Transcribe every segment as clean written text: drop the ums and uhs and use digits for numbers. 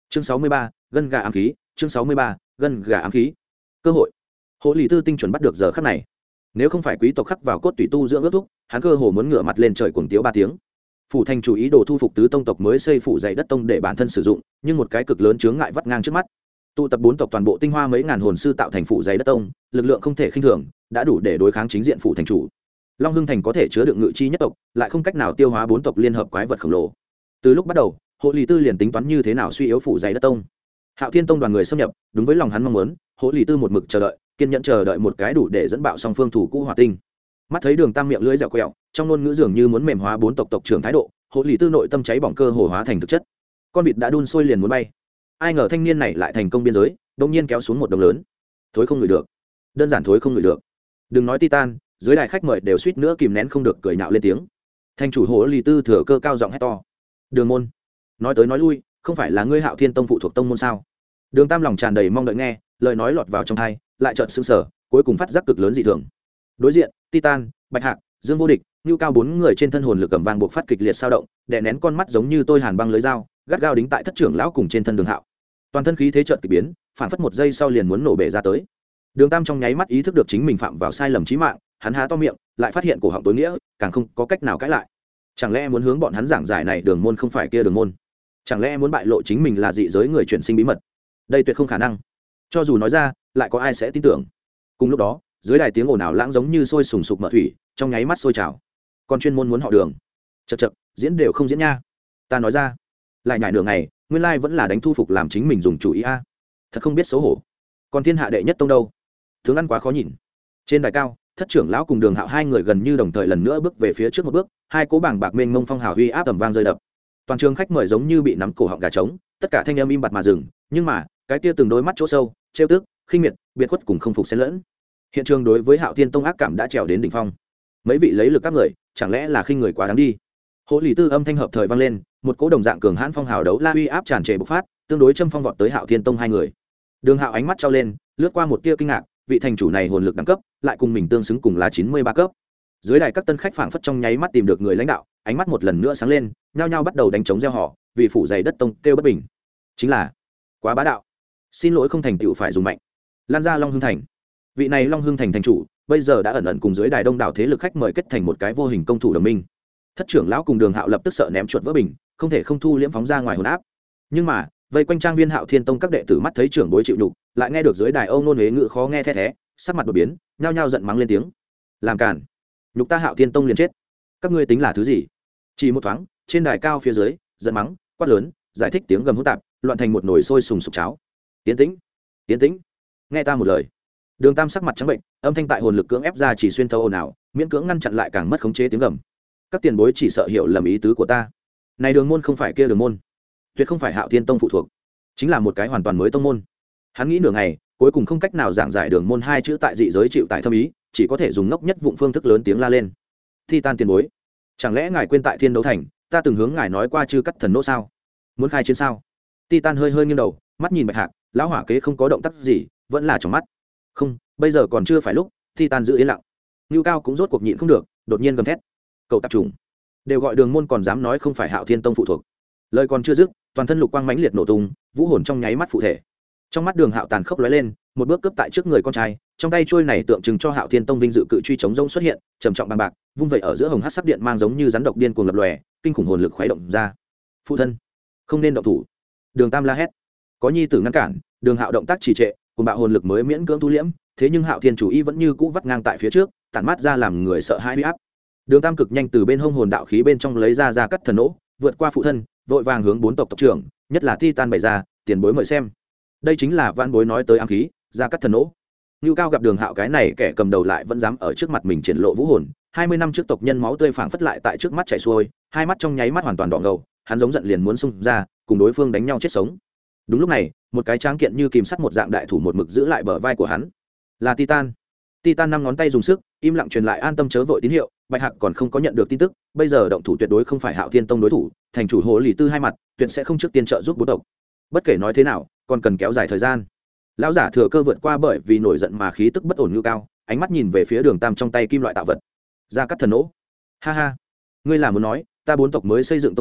chương 63, gân gà ám khí. chương 63, gân gà ám khí. Cơ hội. Hồ lì tư tinh chuẩn bắt được giờ khắc này. Nếu không phải quý tộc khắc vào cốt tủy tu dưỡng ước thúc, hắn cơ hồ muốn ngửa mặt lên trời cuồng tiếu 3 tiếng. Phủ thành chủ ý đồ thu phục tứ tông tộc mới xây phủ dày đất tông để bản thân sử dụng, nhưng một cái cực lớn chướng ngại vắt ngang trước mắt. Tụ tập 4 tộc toàn bộ tinh hoa mấy ngàn hồn sư tạo thành phủ dày đất tông, lực lượng không thể khinh thường, đã đủ để đối kháng chính diện phủ thành chủ. Long Hưng thành có thể chứa đựng ngự chi nhất tộc, lại không cách nào tiêu hóa 4 tộc liên hợp quái vật khổng lồ. Từ lúc bắt đầu, Hồ lì tư liền tính toán như thế nào suy yếu phủ dày đất tông. Hạo Thiên tông đoàn người xâm nhập, đúng với lòng hắn mong muốn, Hồ lì tư một mực chờ đợi, kiên nhẫn chờ đợi một cái đủ để dẫn bạo song phương thủ cũ hỏa tinh. Mắt thấy Đường Tam miệng lưỡi dẻo quẹo, trong ngôn ngữ dường như muốn mềm hóa 4 tộc tộc trưởng thái độ, Hồ lì tư nội tâm cháy bỏng cơ hồ hóa thành thực chất. Con vịt đã đun sôi liền muốn bay. Ai ngờ thanh niên này lại thành công biên giới, đột nhiên kéo xuống một đồng lớn. Thối không ngửi được. Đơn giản thối không ngửi được. Đừng nói Titan, dưới đài khách mời đều suýt nữa kìm nén không được cười nhạo lên tiếng. Thành chủ Hồ lì tư thừa cơ cao giọng hét to. Đường môn, nói tới nói lui, không phải là ngươi Hạo Thiên tông phụ thuộc tông môn sao? Đường Tam lòng tràn đầy mong đợi nghe, lời nói lọt vào trong tai, lại chợt sững sờ, cuối cùng phát giác cực lớn dị thường. Đối diện, Titan, Bạch Hạc, Dương Vô Địch, Nưu Cao 4 người trên thân hồn lực cầm vang buộc phát kịch liệt dao động, đè nén con mắt giống như tôi hàn băng lưới dao, gắt gao đính tại thất trưởng lão cùng trên thân Đường Hạo. Toàn thân khí thế chợt kỳ biến, phản phất một giây sau liền muốn nổ bể ra tới. Đường Tam trong nháy mắt ý thức được chính mình phạm vào sai lầm chí mạng, hắn há to miệng, lại phát hiện cổ họng tối nghĩa, càng không có cách nào cãi lại. Chẳng lẽ muốn hướng bọn hắn giảng giải này đường môn không phải kia đường môn? Chẳng lẽ muốn bại lộ chính mình là dị giới người chuyển sinh bí mật? Đây tuyệt không khả năng. Cho dù nói ra, lại có ai sẽ tin tưởng? Cùng lúc đó, dưới đài tiếng ồn ào lãng giống như sôi sùng sục mở thủy, trong nháy mắt sôi trào. Còn chuyên môn muốn họ Đường, chậc chậc, diễn đều không diễn nha. Ta nói ra, lại nhảy nửa ngày, nguyên lai vẫn là đánh thu phục làm chính mình dùng chủ ý a. Thật không biết xấu hổ. Còn thiên hạ đệ nhất tông đâu? Tướng ăn quá khó nhìn. Trên đài cao, thất trưởng lão cùng Đường Hạo hai người gần như đồng thời lần nữa bước về phía trước một bước, hai cố bảng bạc mênh mông phong hào uy áp tầm vang rơi đập. Toàn trường khách mời giống như bị nắm cổ họng gà trống, tất cả thanh âm im bặt mà dừng, nhưng mà cái kia từng đôi mắt chỗ sâu trêu tức khinh miệt biệt khuất cùng không phục xen lẫn. Hiện trường đối với Hạo Thiên tông ác cảm đã trèo đến đỉnh phong. Mấy vị lấy lực các người, chẳng lẽ là khinh người quá đáng đi? Hồ lì tư âm thanh hợp thời vang lên, một cỗ đồng dạng cường hãn phong hào đấu la uy áp tràn trề bộc phát, tương đối châm phong vọt tới Hạo Thiên tông hai người. Đường Hạo ánh mắt trao lên, lướt qua một tia kinh ngạc, vị thành chủ này hồn lực đẳng cấp lại cùng mình tương xứng cùng là 93 cấp. Dưới đài các tân khách phảng phất trong nháy mắt tìm được người lãnh đạo, ánh mắt một lần nữa sáng lên, nhao nhao bắt đầu đánh trống reo hò, vì phủ dày đất tông kêu bất bình. Chính là quá bá đạo, xin lỗi không thành tựu phải dùng mạnh. Lan ra Long Hưng thành. Vị này Long Hưng thành thành chủ bây giờ đã ẩn ẩn cùng dưới đài đông đảo thế lực khách mời kết thành một cái vô hình công thủ đồng minh. Thất trưởng lão cùng Đường Hạo lập tức sợ ném chuột vỡ bình, không thể không thu liễm phóng ra ngoài hồn áp. Nhưng mà vây quanh trang viên Hạo Thiên tông các đệ tử mắt thấy trưởng bối chịu nhục, lại nghe được dưới đài âu nôn huế ngữ khó nghe the thé, sắc mặt đột biến, nhao nhao giận mắng lên tiếng. Làm cản, nhục ta Hạo Thiên tông liền chết. Các ngươi tính là thứ gì? Chỉ một thoáng, trên đài cao phía dưới, giận mắng, quát lớn, giải thích tiếng gầm hỗn tạp, loạn thành một nồi sôi sùng sục cháo. Tiến tĩnh, tiến tĩnh, nghe ta một lời. Đường Tam sắc mặt trắng bệnh, âm thanh tại hồn lực cưỡng ép ra chỉ xuyên thấu ồn ào, miễn cưỡng ngăn chặn lại càng mất khống chế tiếng gầm. Các tiền bối chỉ sợ hiểu lầm ý tứ của ta. Này đường môn không phải kia đường môn, tuyệt không phải Hạo Thiên tông phụ thuộc, chính là một cái hoàn toàn mới tông môn. Hắn nghĩ nửa ngày, cuối cùng không cách nào giảng giải đường môn hai chữ tại dị giới chịu tại thâm ý, chỉ có thể dùng ngốc nhất vụng phương thức lớn tiếng la lên. Titan tiền bối, chẳng lẽ ngài quên tại Thiên Đấu Thành, ta từng hướng ngài nói qua chư cắt thần nỗ sao? Muốn khai chiến sao? Titan hơi hơi nghiêng đầu, mắt nhìn Bạch Hạc, lão hỏa kế không có động tác gì, vẫn là trong mắt. Không, bây giờ còn chưa phải lúc. Titan giữ yên lặng. Nưu Cao cũng rốt cuộc nhịn không được, đột nhiên gầm thét. Cậu tạp trùng, đều gọi đường môn còn dám nói không phải Hạo Thiên tông phụ thuộc. Lời còn chưa dứt, toàn thân lục quang mãnh liệt nổ tung, vũ hồn trong nháy mắt phụ thể. Trong mắt Đường Hạo tàn khốc lóe lên, một bước cướp tại trước người con trai, trong tay chuôi này tượng trưng cho Hạo Thiên tông vinh dự cự truy chống rông xuất hiện, trầm trọng bằng bạc, vung vậy ở giữa hồng hắc sắc điện mang giống như rắn độc điên cuồng lập lòe, kinh khủng hồn lực khuấy động ra. Phụ thân, không nên động thủ. Đường Tam la hét. Có nhi tử ngăn cản, Đường Hạo động tác trì trệ, cùng bạo hồn lực mới miễn cưỡng tu liễm, thế nhưng Hạo Thiên chủ y vẫn như cũ vắt ngang tại phía trước, tản mát ra làm người sợ hãi uy áp. Đường Tam cực nhanh từ bên hông hồn đạo khí bên trong lấy ra cắt thần nỗ, vượt qua phụ thân, vội vàng hướng 4 tộc tộc trưởng, nhất là Titan bày ra, tiền bối mời xem. Đây chính là vãn bối nói tới ám khí, cắt thần nỗ. Nưu Cao gặp Đường Hạo cái này kẻ cầm đầu lại vẫn dám ở trước mặt mình triển lộ vũ hồn, 20 năm trước tộc nhân máu tươi phảng phất lại tại trước mắt chảy xuôi, hai mắt trong nháy mắt hoàn toàn đỏ ngầu, hắn giống giận liền muốn xung ra, cùng đối phương đánh nhau chết sống. Đúng lúc này, một cái tráng kiện như kìm sắt một dạng đại thủ một mực giữ lại bờ vai của hắn. Là Titan. Titan 5 ngón tay dùng sức, im lặng truyền lại an tâm chớ vội tín hiệu. Bạch Hạc còn không có nhận được tin tức, bây giờ động thủ tuyệt đối không phải Hạo Thiên tông đối thủ, thành chủ Hồ lì tư hai mặt, tuyệt sẽ không trước tiên trợ giúp bố tộc. Bất kể nói thế nào, còn cần kéo dài thời gian. Lão giả thừa cơ vượt qua bởi vì nổi giận mà khí tức bất ổn Nưu Cao, ánh mắt nhìn về phía Đường Tam trong tay kim loại tạo vật. Cắt thần nỗ. Ha ha, ngươi là muốn nói, ta 4 tộc mới xây dựng tông môn,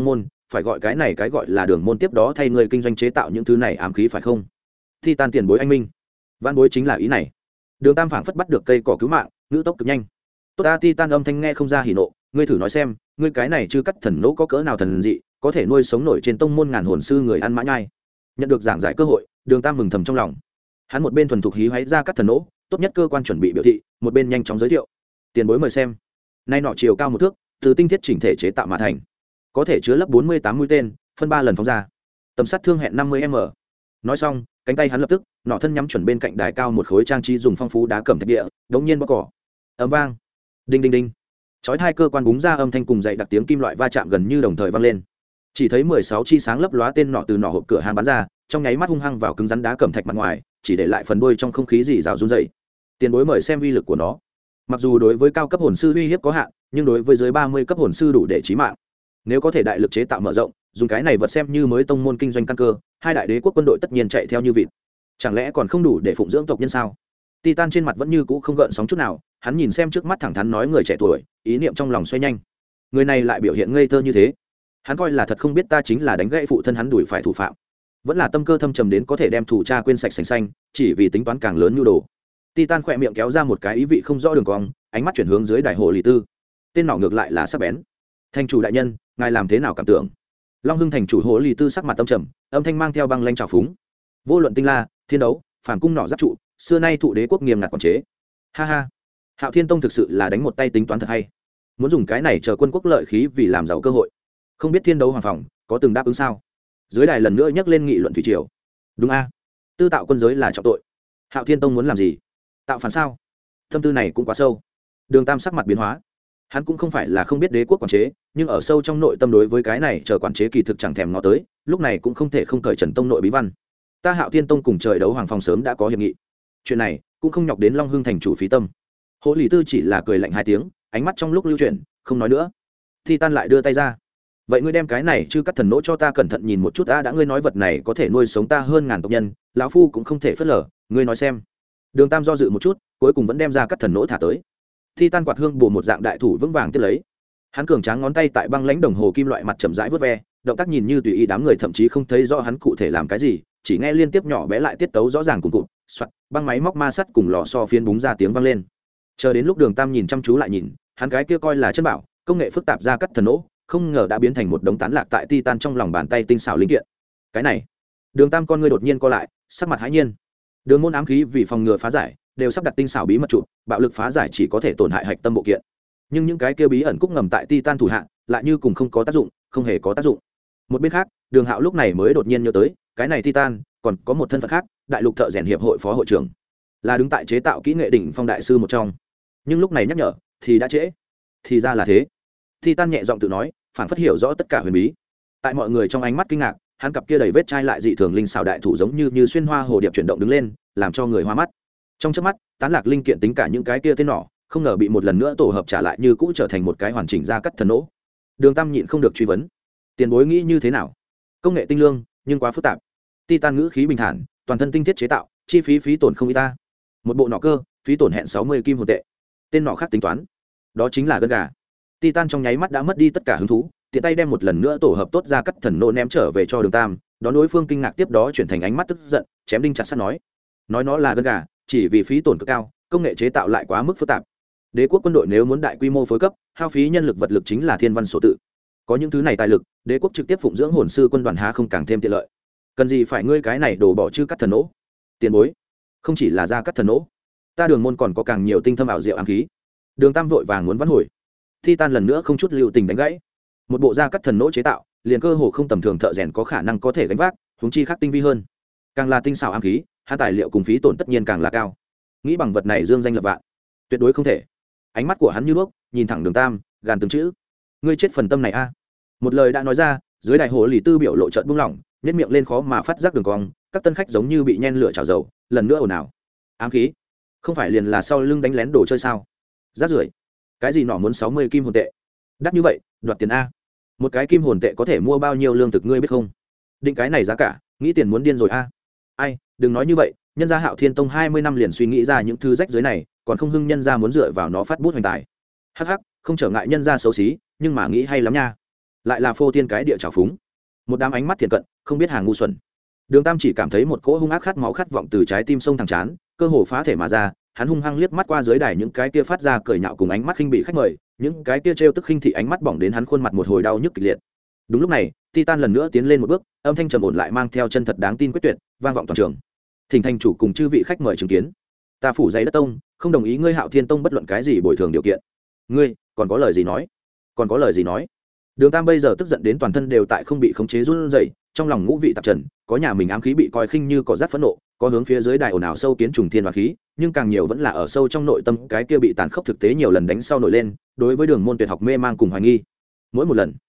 phải gọi cái này cái gọi là đường môn tiếp đó thay người kinh doanh chế tạo những thứ này ám khí phải không? Titan tiền bối anh minh, văn bối chính là ý này. Đường Tam phảng phất bắt được cây cỏ cứu mạng, ngữ tốc cực nhanh. Tốt ta, Titan âm thanh nghe không ra hỉ nộ, ngươi thử nói xem, ngươi cái này chưa cắt thần nỗ có cỡ nào thần dị, có thể nuôi sống nổi trên tông môn ngàn hồn sư người ăn mã nhai. Nhận được giảng giải cơ hội, Đường Tam mừng thầm trong lòng. Hắn một bên thuần thục hí hoáy ra cắt thần nỗ, tốt nhất cơ quan chuẩn bị biểu thị, một bên nhanh chóng giới thiệu. Tiền bối mời xem. Nay nọ chiều cao 1 thước, từ tinh thiết chỉnh thể chế tạo mà thành, có thể chứa lấp 48 mũi tên, phân 3 lần phóng ra, tầm sát thương hẹn 50m. Nói xong, cánh tay hắn lập tức nọ thân nhắm chuẩn bên cạnh đài cao một khối trang trí dùng phong phú đá cẩm thạch địa, đống nhiên bóc cỏ. Ầm vang, đinh đinh đinh, chói hai cơ quan búng ra âm thanh cùng dậy đặc tiếng kim loại va chạm gần như đồng thời vang lên. Chỉ thấy 16 chi sáng lấp lóa tên nọ từ nọ hộp cửa hàng bắn ra, trong nháy mắt hung hăng vào cứng rắn đá cẩm thạch mặt ngoài, chỉ để lại phần đuôi trong không khí rì rào run rẩy. Tiền bối mời xem uy lực của nó. Mặc dù đối với cao cấp hồn sư uy hiếp có hạn, nhưng đối với dưới 30 cấp hồn sư đủ để chí mạng. Nếu có thể đại lực chế tạo mở rộng, dùng cái này vật xem như mới tông môn kinh doanh căn cơ, hai đại đế quốc quân đội tất nhiên chạy theo như vịt. Chẳng lẽ còn không đủ để phụng dưỡng tộc nhân sao? Titan trên mặt vẫn như cũ không gợn sóng chút nào, hắn nhìn xem trước mắt thẳng thắn nói người trẻ tuổi, ý niệm trong lòng xoay nhanh. Người này lại biểu hiện ngây thơ như thế, hắn coi là thật không biết ta chính là đánh gãy phụ thân hắn đuổi phải thủ phạm, vẫn là tâm cơ thâm trầm đến có thể đem thủ cha quên sạch sành xanh, chỉ vì tính toán càng lớn nhu đồ. Titan khỏe miệng kéo ra một cái ý vị không rõ đường cong, ánh mắt chuyển hướng dưới đại hồ lì tư. Tên nọ ngược lại là sắc bén. Thành chủ đại nhân, ngài làm thế nào cảm tưởng? Long Hưng thành chủ hồ lì tư sắc mặt tâm trầm, âm thanh mang theo băng lanh trào phúng. Vô luận tinh la, thiên đấu, phản cung nọ giáp trụ, xưa nay thụ đế quốc nghiêm ngặt quản chế. Ha ha, Hạo Thiên Tông thực sự là đánh một tay tính toán thật hay, muốn dùng cái này chờ quân quốc lợi khí vì làm giàu cơ hội. Không biết thiên đấu hoàng phòng có từng đáp ứng sao? Dưới đài lần nữa nhắc lên nghị luận thủy triều. Đúng a, tư tạo quân giới là trọng tội. Hạo Thiên Tông muốn làm gì? Tạo phản sao? Tâm tư này cũng quá sâu. Đường Tam sắc mặt biến hóa. Hắn cũng không phải là không biết đế quốc quản chế, nhưng ở sâu trong nội tâm đối với cái này chờ quản chế kỳ thực chẳng thèm ngó tới, lúc này cũng không thể không cởi Trần Tông nội bí văn. Ta Hạo Thiên Tông cùng trời đấu hoàng phòng sớm đã có hiệp nghị, chuyện này cũng không nhọc đến Long Hưng thành chủ phí tâm. Hồ Lý Tư chỉ là cười lạnh 2 tiếng, ánh mắt trong lúc lưu chuyển, không nói nữa. Titan lại đưa tay ra. Vậy ngươi đem cái này chư cắt thần nỗ cho ta cẩn thận nhìn một chút đã ngươi nói vật này có thể nuôi sống ta hơn ngàn tộc nhân, lão phu cũng không thể phớt lờ, ngươi nói xem. Đường Tam do dự một chút, cuối cùng vẫn đem ra cắt thần nỗ thả tới. Titan quạt hương bổ một dạng đại thủ vững vàng tiếp lấy. Hắn cường tráng ngón tay tại băng lãnh đồng hồ kim loại mặt chậm rãi vớt ve, động tác nhìn như tùy ý, đám người thậm chí không thấy rõ hắn cụ thể làm cái gì, chỉ nghe liên tiếp nhỏ bé lại tiết tấu rõ ràng cùng cụt, soạt, băng máy móc ma sắt cùng lò xo phiến búng ra tiếng vang lên. Chờ đến lúc Đường Tam nhìn chăm chú lại nhìn, hắn cái kia coi là chân bảo, công nghệ phức tạp ra cắt thần nỗ, không ngờ đã biến thành một đống tán lạc tại Titan trong lòng bàn tay tinh xảo linh kiện. Cái này, Đường Tam con ngươi đột nhiên co lại, sắc mặt hãi nhiên. Đường môn ám khí vì phòng ngừa phá giải, đều sắp đặt tinh xảo bí mật trụ, bạo lực phá giải chỉ có thể tổn hại hạch tâm bộ kiện. Nhưng những cái kia bí ẩn cúc ngầm tại Titan thủ hạ, lại như cùng không có tác dụng, không hề có tác dụng. Một bên khác, Đường Hạo lúc này mới đột nhiên nhớ tới, cái này Titan còn có một thân phận khác, Đại lục thợ rèn hiệp hội phó hội trưởng, là đứng tại chế tạo kỹ nghệ đỉnh phong đại sư một trong. Nhưng lúc này nhắc nhở, thì đã trễ. Thì ra là thế. Titan nhẹ giọng tự nói, phản phất hiểu rõ tất cả huyền bí. Tại mọi người trong ánh mắt kinh ngạc, hắn cặp kia đầy vết chai lại dị thường linh xảo đại thủ giống như xuyên hoa hồ điệp chuyển động đứng lên, làm cho người hoa mắt. Trong chớp mắt, tán lạc linh kiện tính cả những cái kia tên nỏ, không ngờ bị một lần nữa tổ hợp trả lại như cũ trở thành một cái hoàn chỉnh ra cắt thần nỗ. Đường Tam nhịn không được truy vấn, tiền bối nghĩ như thế nào? Công nghệ tinh lương, nhưng quá phức tạp. Titan ngữ khí bình thản, toàn thân tinh thiết chế tạo, chi phí tổn không ít ta. Một bộ nỏ cơ, phí tổn hẹn 60 kim hồn tệ. Tên nỏ khác tính toán, đó chính là gân gà. Titan trong nháy mắt đã mất đi tất cả hứng thú, tiện tay đem một lần nữa tổ hợp tốt ra cắt thần nô ném trở về cho Đường Tam, đón đối phương kinh ngạc tiếp đó chuyển thành ánh mắt tức giận, chém đinh chặt sắt nói nó là gân gà, chỉ vì phí tổn cực cao, công nghệ chế tạo lại quá mức phức tạp. Đế quốc quân đội nếu muốn đại quy mô phối cấp, hao phí nhân lực vật lực chính là thiên văn số tự. Có những thứ này tài lực, đế quốc trực tiếp phụng dưỡng hồn sư quân đoàn há không càng thêm tiện lợi. Cần gì phải ngươi cái này đổ bỏ chư cắt thần nỗ? Tiền bối, không chỉ là ra cắt thần nỗ, ta Đường môn còn có càng nhiều tinh thâm ảo diệu ám khí. Đường Tam vội vàng muốn vãn hồi. Titan lần nữa không chút lưu tình đánh gãy. Một bộ da cắt thần nỗ chế tạo, liền cơ hồ không tầm thường thợ rèn có khả năng có thể gánh vác, huống chi khác tinh vi hơn. Càng là tinh xảo ám khí, hai tài liệu cùng phí tổn tất nhiên càng là cao. Nghĩ bằng vật này dương danh lập vạn, tuyệt đối không thể. Ánh mắt của hắn như đuốc, nhìn thẳng Đường Tam, gàn từng chữ: ngươi chết phần tâm này a. Một lời đã nói ra, dưới đại hồ lì tư biểu lộ trợn buông lỏng, nhếch miệng lên khó mà phát giác đường cong, các tân khách giống như bị nhen lửa chảo dầu, lần nữa ồn ào. Ám khí, không phải liền là sau lưng đánh lén đồ chơi sao? Rác rưởi. Cái gì nọ muốn 60 kim hồn tệ? Đắt như vậy, đoạt tiền a. Một cái kim hồn tệ có thể mua bao nhiêu lương thực ngươi biết không? Định cái này giá cả, nghĩ tiền muốn điên rồi a. Ai, đừng nói như vậy, nhân gia Hạo Thiên Tông 20 năm liền suy nghĩ ra những thứ rách dưới này, còn không hưng nhân gia muốn dựa vào nó phát bút hoành tài. Hắc hắc, không trở ngại nhân gia xấu xí, nhưng mà nghĩ hay lắm nha. lại là phô thiên cái địa trào phúng, một đám ánh mắt thiện cận không biết hàng ngu xuẩn. Đường Tam chỉ cảm thấy một cỗ hung ác khát máu khát vọng từ trái tim sông thẳng chán, cơ hồ phá thể mà ra. Hắn hung hăng liếc mắt qua dưới đài những cái kia phát ra cười nhạo cùng ánh mắt khinh bị khách mời, những cái kia trêu tức khinh thị ánh mắt bỏng đến hắn khuôn mặt một hồi đau nhức kịch liệt. Đúng lúc này, Titan lần nữa tiến lên một bước, âm thanh trầm ổn lại mang theo chân thật đáng tin quyết tuyệt, vang vọng toàn trường. Thỉnh thành chủ cùng chư vị khách mời chứng kiến, ta phủ giấy đất tông không đồng ý ngươi Hạo Thiên tông bất luận cái gì bồi thường điều kiện. Ngươi còn có lời gì nói? Còn có lời gì nói? Đường Tam bây giờ tức giận đến toàn thân đều tại không bị khống chế run rẩy, trong lòng ngũ vị tạp trần, có nhà mình ám khí bị coi khinh như cỏ rác phẫn nộ, có hướng phía dưới đài ồn ào sâu kiến trùng thiên và khí, nhưng càng nhiều vẫn là ở sâu trong nội tâm cái kia bị tàn khốc thực tế nhiều lần đánh sau nổi lên, đối với đường môn tuyệt học mê mang cùng hoài nghi. Mỗi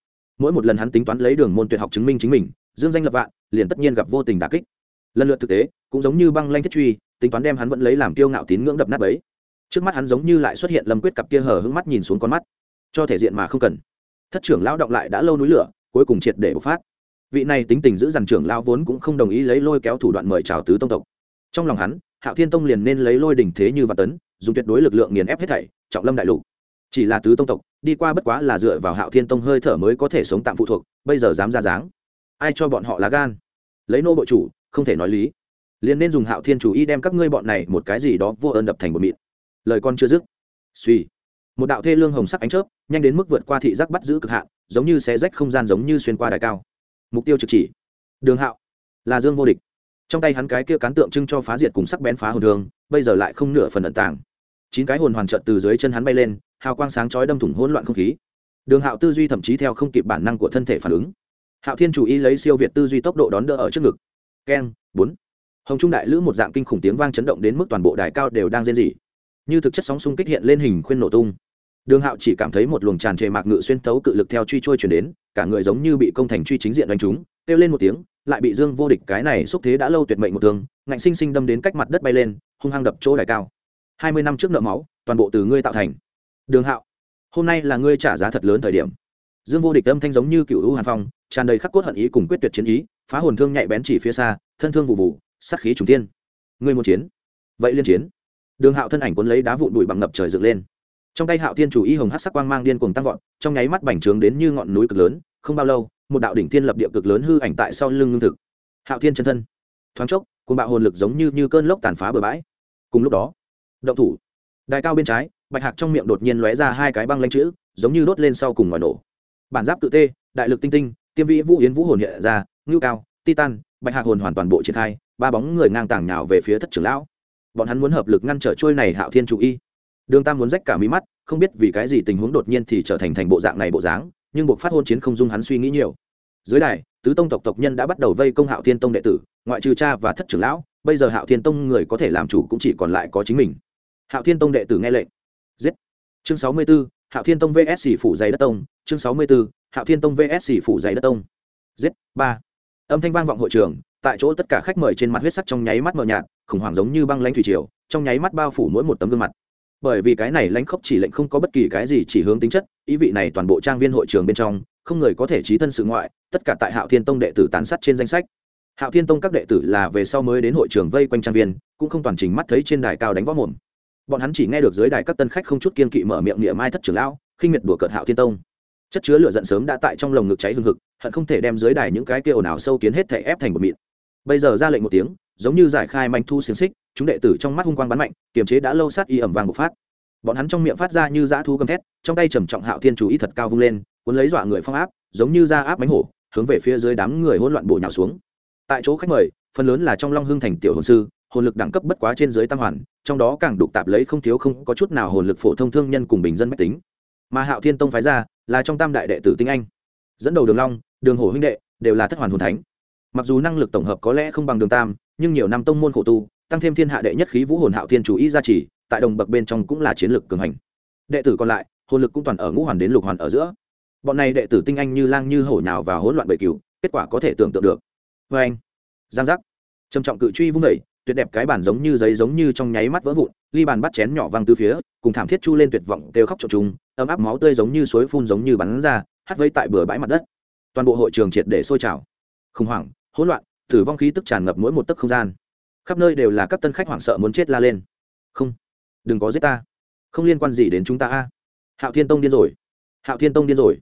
một lần hắn tính toán lấy đường môn tuyệt học chứng minh chính mình, dương danh lập vạn, liền tất nhiên gặp vô tình đả kích. Lần lượt thực tế, cũng giống như băng lanh thiết truy, tính toán đem hắn vẫn lấy làm kiêu ngạo tín ngưỡng đập nát bấy. Trước mắt hắn giống như lại xuất hiện Lâm Quyết cặp kia hờ hững mắt nhìn xuống con mắt, cho thể diện mà không cần. Thất trưởng lão động lại đã lâu núi lửa, cuối cùng triệt để bộc phát. Vị này tính tình giữ dằn trưởng lão vốn cũng không đồng ý lấy lôi kéo thủ đoạn mời chào tứ tông tộc. Trong lòng hắn, Hạo Thiên tông liền nên lấy lôi đỉnh thế như vạn tấn, dùng tuyệt đối lực lượng nghiền ép hết thảy, trọng lâm đại lục. Chỉ là tứ tông tộc, đi qua bất quá là dựa vào Hạo Thiên tông hơi thở mới có thể sống tạm phụ thuộc, bây giờ dám ra dáng, ai cho bọn họ lá gan? Lấy nô bội chủ, không thể nói lý. Liền nên dùng Hạo Thiên chủ ý đem các ngươi bọn này một cái gì đó vô ơn đập thành một mịn. Lời con chưa dứt, suy, một đạo thê lương hồng sắc ánh chớp, nhanh đến mức vượt qua thị giác bắt giữ cực hạn, giống như xé rách không gian, giống như xuyên qua đài cao. Mục tiêu trực chỉ Đường Hạo, là Dương vô địch. Trong tay hắn cái kia cán tượng trưng cho phá diệt cùng sắc bén phá hồn thương, bây giờ lại không nửa phần ẩn tàng. 9 cái hồn hoàn chợt từ dưới chân hắn bay lên, hào quang sáng chói đâm thủng hỗn loạn không khí. Đường Hạo tư duy thậm chí theo không kịp bản năng của thân thể phản ứng. Hạo Thiên chủ ý lấy siêu việt tư duy tốc độ đón đỡ ở trước ngực. Keng, 4. Hồng trung đại lữ một dạng kinh khủng tiếng vang chấn động đến mức toàn bộ đài cao đều đang rên rỉ. Như thực chất sóng xung kích hiện lên hình khuyên nổ tung. Đường Hạo chỉ cảm thấy một luồng tràn trề mạc ngự xuyên thấu cự lực theo truy trôi truyền đến, cả người giống như bị công thành truy chính diện đánh trúng, kêu lên một tiếng, lại bị Dương vô địch cái này xúc thế đã lâu tuyệt mệnh một thương, ngạnh sinh sinh đâm đến cách mặt đất bay lên, hung hăng đập chỗ đài cao. 20 năm trước nợ máu, toàn bộ từ ngươi tạo thành. Đường Hạo, hôm nay là ngươi trả giá thật lớn thời điểm. Dương vô địch âm thanh giống như cựu u hàn phong, tràn đầy khắc cốt hận ý cùng quyết tuyệt chiến ý, phá hồn thương nhạy bén chỉ phía xa, thân thương vụ vụ, sát khí trùng thiên. Ngươi muốn chiến, vậy liên chiến. Đường Hạo thân ảnh cuốn lấy đá vụn bụi bằng ngập trời dựng lên. Trong tay Hạo Thiên chủ y hồng hắc sắc quang mang điên cuồng tăng vọt, trong nháy mắt bành trướng đến như ngọn núi cực lớn, không bao lâu, một đạo đỉnh thiên lập địa cực lớn hư ảnh tại sau lưng ngưng thực. Hạo Thiên chân thân. Thoáng chốc, cuồng bạo hồn lực giống như cơn lốc tàn phá bờ bãi. Cùng lúc đó, động thủ. Đài cao bên trái, Bạch Hạc trong miệng đột nhiên lóe ra hai cái băng lanh chữ, giống như đốt lên sau cùng ngoài nổ. Bản giáp tự tê, đại lực tinh tinh, tiêm vĩ vũ yến vũ hồn hiện ra, ngưu cao, titan, Bạch Hạc hồn hoàn toàn bộ triển khai, ba bóng người ngang tàng nhào về phía thất trưởng lão. Bọn hắn muốn hợp lực ngăn trở trôi này Hạo Thiên chủ y. Đường Tam muốn rách cả mí mắt, không biết vì cái gì tình huống đột nhiên thì trở thành bộ dạng này bộ dáng, nhưng buộc phát hôn chiến không dung hắn suy nghĩ nhiều. Dưới đài, tứ tông tộc nhân đã bắt đầu vây công Hạo Thiên tông đệ tử, ngoại trừ cha và thất trưởng lão, bây giờ Hạo Thiên tông người có thể làm chủ cũng chỉ còn lại có chính mình. Hạo Thiên tông đệ tử nghe lệnh, giết. Chương 64, Hạo Thiên tông vs phủ dày đất tông. Chương 64, Hạo Thiên tông vs phủ dày đất tông. Giết. 3. Âm thanh vang vọng hội trường, tại chỗ tất cả khách mời trên mặt huyết sắc trong nháy mắt mờ nhạt, khủng hoảng giống như băng lãnh thủy triều, trong nháy mắt bao phủ mỗi một tấm gương mặt. Bởi vì cái này lãnh khốc chỉ lệnh không có bất kỳ cái gì chỉ hướng tính chất, ý vị này toàn bộ trang viên hội trường bên trong không người có thể trí thân sự ngoại, tất cả tại Hạo Thiên tông đệ tử tán sát trên danh sách. Hạo Thiên tông các đệ tử là về sau mới đến hội trường vây quanh trang viên, cũng không toàn trình mắt thấy trên đài cao đánh võ mồm. Bọn hắn chỉ nghe được dưới đài các tân khách không chút kiên kỵ mở miệng niệm mai thất trưởng lão, khinh miệt đùa cợt Hạo Thiên tông. Chất chứa lửa giận sớm đã tại trong lồng ngực cháy hừng hực, hận không thể đem dưới đài những cái kia ồn ào sâu kiến hết thể ép thành một mịn. Bây giờ ra lệnh một tiếng, giống như giải khai manh thu xiềng xích, chúng đệ tử trong mắt hung quang bắn mạnh, kiềm chế đã lâu sát y ẩm vang bộc phát. Bọn hắn trong miệng phát ra như dã thú gầm thét, trong tay trầm trọng Hạo Thiên chủ ý thật cao vung lên, cuốn lấy dọa người phong áp, giống như ra áp mánh hổ, hướng về phía dưới đám người hỗn loạn bổ nhào xuống. Tại chỗ khách mời, phần lớn là trong Long Hưng thành tiểu hồn sư, hồn lực đẳng cấp bất quá trên dưới tam hoàn, trong đó càng đục tạp lấy không thiếu không có chút nào hồn lực phổ thông thương nhân cùng bình dân mách tính. Mà Hạo Thiên tông phái ra là trong tam đại đệ tử tinh anh, dẫn đầu Đường Long, Đường Hổ huynh đệ đều là thất hoàn hồn thánh. Mặc dù năng lực tổng hợp có lẽ không bằng Đường Tam, nhưng nhiều năm tông môn khổ tu, tăng thêm thiên hạ đệ nhất khí vũ hồn Hạo Thiên chủ ý gia trì, tại đồng bậc bên trong cũng là chiến lược cường hành. Đệ tử còn lại, hồn lực cũng toàn ở ngũ hoàn đến lục hoàn ở giữa. Bọn này đệ tử tinh anh như lang như hổ nhào vào hỗn loạn bầy cừu, kết quả có thể tưởng tượng được. Và anh, giang giác, trầm trọng cự truy vung đẩy, tuyệt đẹp cái bàn giống như giấy giống như trong nháy mắt vỡ vụn, ly bàn bắt chén nhỏ văng từ phía, cùng thảm thiết chu lên tuyệt vọng đều khóc trộn trùng, ấm áp máu tươi giống như suối phun giống như bắn ra, hắt vây tại bừa bãi mặt đất. Toàn bộ hội trường triệt để sôi trào, khủng hoảng, hỗn loạn, tử vong khí tức tràn ngập mỗi một tấc không gian. Khắp nơi đều là các tân khách hoảng sợ muốn chết la lên. Không, đừng có giết ta, không liên quan gì đến chúng ta a. Hạo Thiên tông điên rồi, Hạo Thiên tông điên rồi.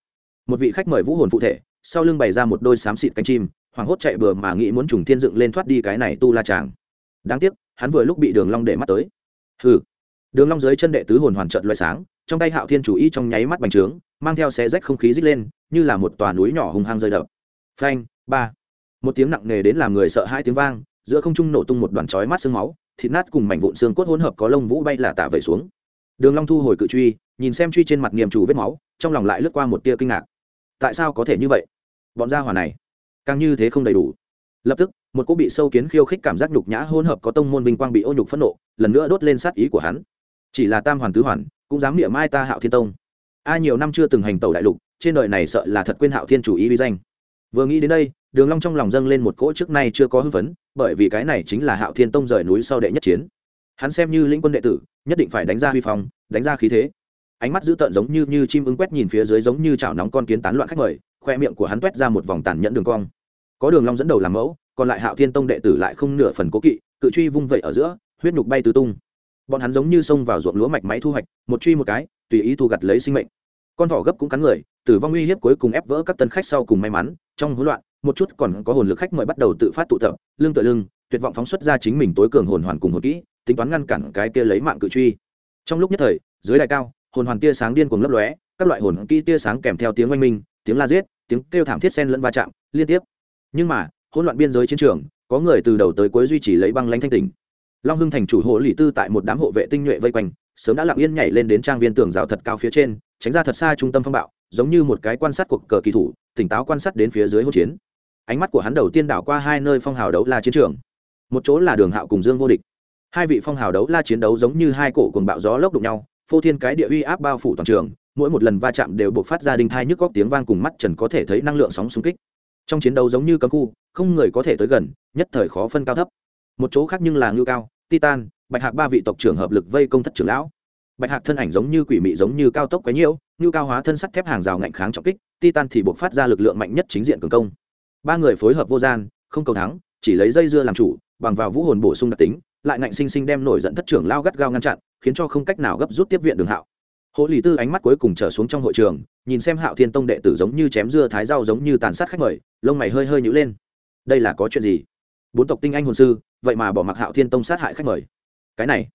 một vị khách mời vũ hồn phụ thể sau lưng bày ra một đôi xám xịt cánh chim, hoảng hốt chạy bừa mà nghĩ muốn trùng thiên dựng lên thoát đi cái này tu la chàng. Đáng tiếc hắn vừa lúc bị Đường Long để mắt tới. Hừ. Đường Long dưới chân đệ tứ hồn hoàn chợt lóe sáng, trong tay Hạo Thiên chủ y trong nháy mắt bành trướng, mang theo xé rách không khí rít lên, như là một tòa núi nhỏ hung hăng rơi đập. Phanh, ba. Một tiếng nặng nề đến làm người sợ hãi tiếng vang, giữa không trung nổ tung một đoàn chói mắt xương máu, thịt nát cùng mảnh vụn xương cốt hỗn hợp có lông vũ bay là tả vẩy xuống. Đường Long thu hồi cự truy, nhìn xem truy trên mặt nghiêm chủ vết máu, trong lòng lại lướt qua một tia kinh ngạc. Tại sao có thể như vậy? Bọn gia hỏa này, càng như thế không đầy đủ. Lập tức, một cỗ bị sâu kiến khiêu khích cảm giác nhục nhã hỗn hợp có tông môn vinh quang bị ô nhục phẫn nộ, lần nữa đốt lên sát ý của hắn. Chỉ là tam hoàn tứ hoàn, cũng dám niệm mai ta Hạo Thiên Tông. Nhiều năm chưa từng hành tẩu đại lục, trên đời này sợ là thật quên Hạo Thiên chủ ý uy danh. Vừa nghĩ đến đây, Đường Long trong lòng dâng lên một cỗ trước nay chưa có hưng phấn, bởi vì cái này chính là Hạo Thiên Tông rời núi sau đệ nhất chiến. Hắn xem như lĩnh quân đệ tử, nhất định phải đánh ra huy phong, đánh ra khí thế. Ánh mắt dữ tợn giống như chim ưng quét nhìn phía dưới giống như chảo nóng con kiến tán loạn khách mời, khoe miệng của hắn toét ra một vòng tàn nhẫn đường cong. Có Đường Long dẫn đầu làm mẫu, còn lại Hạo Thiên Tông đệ tử lại không nửa phần cố kỵ, cự truy vung vậy ở giữa, huyết nhục bay tứ tung. Bọn hắn giống như xông vào ruộng lúa mạch máy thu hoạch, một truy một cái, tùy ý thu gặt lấy sinh mệnh. Con thỏ gấp cũng cắn người, tử vong uy hiếp cuối cùng ép vỡ các tân khách sau cùng may mắn, trong hỗn loạn, một chút còn có hồn lực khách mời bắt đầu tự phát tụ tập, lưng tựa lưng, tuyệt vọng phóng xuất ra chính mình tối cường hồn hoàn cùng hồn kỹ, tính toán ngăn cản cái kia lấy mạng cự truy. Trong lúc nhất thời, dưới đài cao, hồn hoàn tia sáng điên cuồng lấp lóe, các loại hồn kỹ tia sáng kèm theo tiếng oanh minh, tiếng la giết, tiếng kêu thảm thiết xen lẫn va chạm, liên tiếp. Nhưng mà, hỗn loạn biên giới chiến trường, có người từ đầu tới cuối duy trì lấy băng lãnh thanh tỉnh. Long Hưng thành chủ hộ lý tư tại một đám hộ vệ tinh nhuệ vây quanh, sớm đã lặng yên nhảy lên đến trang viên tường rào thật cao phía trên, tránh ra thật xa trung tâm phong bạo, giống như một cái quan sát cuộc cờ kỳ thủ, tỉnh táo quan sát đến phía dưới hỗn chiến. Ánh mắt của hắn đầu tiên đảo qua hai nơi phong hào đấu la chiến trường. Một chỗ là Đường Hạo cùng Dương Vô Địch. Hai vị phong hào đấu la chiến đấu giống như hai cổ cuồng bạo gió lốc đụng nhau, phô thiên cái địa uy áp bao phủ toàn trường, mỗi một lần va chạm đều buộc phát ra đinh thai nhức góc tiếng vang cùng mắt trần có thể thấy năng lượng sóng xung kích. Trong chiến đấu giống như cấm khu, không người có thể tới gần, nhất thời khó phân cao thấp. Một chỗ khác nhưng là Ngưu Cao, Titan, Bạch Hạc ba vị tộc trưởng hợp lực vây công thất trưởng lão. Bạch Hạc thân ảnh giống như quỷ mị giống như cao tốc quấy nhiễu, Ngưu Cao hóa thân sắt thép hàng rào ngạnh kháng trọng kích, Titan thì buộc phát ra lực lượng mạnh nhất chính diện cường công. Ba người phối hợp vô gian, không cầu thắng, chỉ lấy dây dưa làm chủ, bằng vào vũ hồn bổ sung đặc tính, lại ngạnh sinh sinh đem nổi giận thất trưởng lao gắt gao ngăn chặn, khiến cho không cách nào gấp rút tiếp viện Đường Hạo. Hộ lý tư ánh mắt cuối cùng trở xuống trong hội trường, nhìn xem Hạo Thiên Tông đệ tử giống như chém dưa thái rau giống như tàn sát khách mời, lông mày hơi hơi nhíu lên. Đây là có chuyện gì? Bốn tộc tinh anh hồn sư, vậy mà bỏ mặc Hạo Thiên Tông sát hại khách mời. Cái này,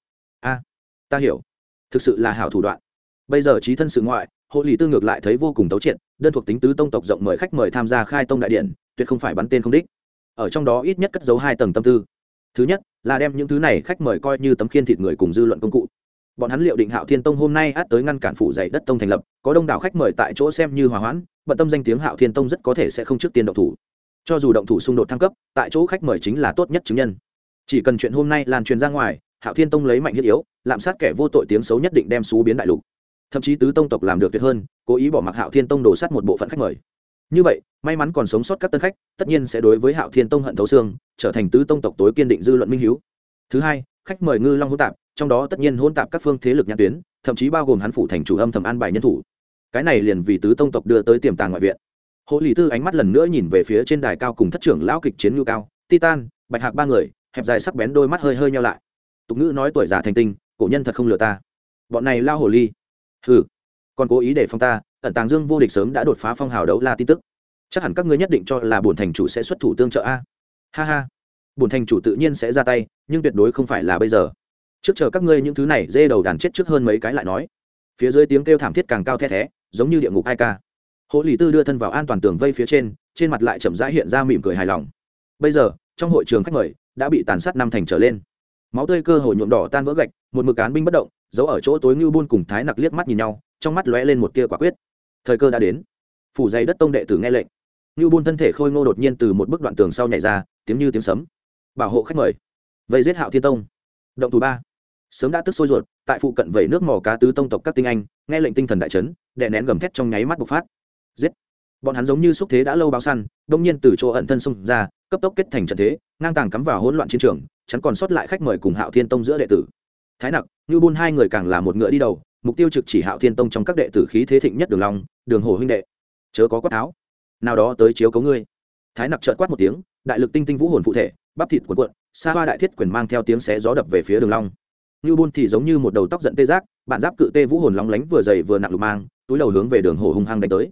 ta hiểu, thực sự là hảo thủ đoạn. Bây giờ trí thân sự ngoại, hộ lý tư ngược lại thấy vô cùng tấu triệt, đơn thuộc tính tứ tông tộc rộng mời khách mời tham gia khai tông đại điện, tuyệt không phải bắn tên không đích. Ở trong đó ít nhất cất giấu hai tầng tâm tư. Thứ nhất là đem những thứ này khách mời coi như tấm khiên thịt người cùng dư luận công cụ. Bọn hắn liệu định Hạo Thiên Tông hôm nay át tới ngăn cản phủ dày đất tông thành lập, có đông đảo khách mời tại chỗ xem như hòa hoãn, bận tâm danh tiếng Hạo Thiên Tông rất có thể sẽ không trước tiên động thủ. Cho dù động thủ xung đột thăng cấp, tại chỗ khách mời chính là tốt nhất chứng nhân. Chỉ cần chuyện hôm nay lan truyền ra ngoài, Hạo Thiên Tông lấy mạnh hiếp yếu, lạm sát kẻ vô tội tiếng xấu nhất định đem xú biến đại lục. Thậm chí tứ tông tộc làm được tuyệt hơn, cố ý bỏ mặc Hạo Thiên Tông đổ sát một bộ phận khách mời. Như vậy, may mắn còn sống sót các tân khách, tất nhiên sẽ đối với Hạo Thiên Tông hận thấu xương, trở thành tứ tông tộc tối kiên định dư luận minh hiếu. Thứ hai, khách mời ngư long hỗn tạp, trong đó tất nhiên hỗn tạp các phương thế lực nhãn tuyến, thậm chí bao gồm hắn phủ thành chủ âm thầm an bài nhân thủ. Cái này liền vì tứ tông tộc đưa tới tiềm tàng ngoại viện. Hộ lý tư ánh mắt lần nữa nhìn về phía trên đài cao cùng thất trưởng lão kịch chiến Ngưu Cao, Titan, Bạch Hạc ba người, hẹp dài sắc bén đôi mắt hơi hơi nheo lại. Tục ngữ nói tuổi già thành tinh, cổ nhân thật không lừa ta. Bọn này lao hồ ly, hừ, còn cố ý để phong ta, ẩn tàng Dương Vô Địch sớm đã đột phá phong hào đấu la tin tức. Chắc hẳn các ngươi nhất định cho là bổn thành chủ sẽ xuất thủ tương trợ a. Ha ha, bổn thành chủ tự nhiên sẽ ra tay, nhưng tuyệt đối không phải là bây giờ. Trước chờ các ngươi những thứ này dê đầu đàn chết trước hơn mấy cái lại nói. Phía dưới tiếng kêu thảm thiết càng cao the thé, giống như địa ngục ai ca. Hộ lý tư đưa thân vào an toàn tường vây phía trên mặt lại chậm rãi hiện ra mỉm cười hài lòng. Bây giờ trong hội trường khách mời đã bị tàn sát năm thành trở lên, máu tươi cơ hồ nhuộm đỏ tan vỡ gạch, một mực án binh bất động, giấu ở chỗ tối Ngưu Buôn cùng Thái Nặc liếc mắt nhìn nhau, trong mắt lóe lên một tia quả quyết. Thời cơ đã đến. Phủ dày đất tông đệ tử nghe lệnh. Ngưu Buôn thân thể khôi ngô đột nhiên từ một bức đoạn tường sau nhảy ra, tiếng như tiếng sấm. Bảo hộ khách mời, vây giết Hạo Thiên Tông. Động thủ ba. Sớm đã tức sôi ruột, tại phụ cận vẩy nước mò cá tứ tông tộc các tinh anh, nghe lệnh tinh thần đại chấn, đè nén gầm thét trong nháy mắt bộc phát. Giết. Bọn hắn giống như xúc thế đã lâu báo săn, đông nhiên từ chỗ ẩn thân xung ra, cấp tốc kết thành trận thế, ngang tàng cắm vào hỗn loạn chiến trường, chắn còn sót lại khách mời cùng Hạo Thiên Tông giữa đệ tử. Thái Nặc, Ngưu Buôn hai người càng là một ngựa đi đầu, mục tiêu trực chỉ Hạo Thiên Tông trong các đệ tử khí thế thịnh nhất Đường Long, Đường Hổ huynh đệ. Chớ có quát tháo. Nào đó tới chiếu cấu ngươi. Thái Nặc chợt quát một tiếng, đại lực tinh tinh vũ hồn phụ thể, bắp thịt cuộn cuộn, xa hoa đại thiết quyền mang theo tiếng xé gió đập về phía Đường Long. Ngưu Buôn thì giống như một đầu tóc giận tê giác, bản giáp cự tê vũ hồn lóng lánh vừa dày vừa nặng lục mang, túi đầu hướng về Đường Hổ hung hăng đánh tới.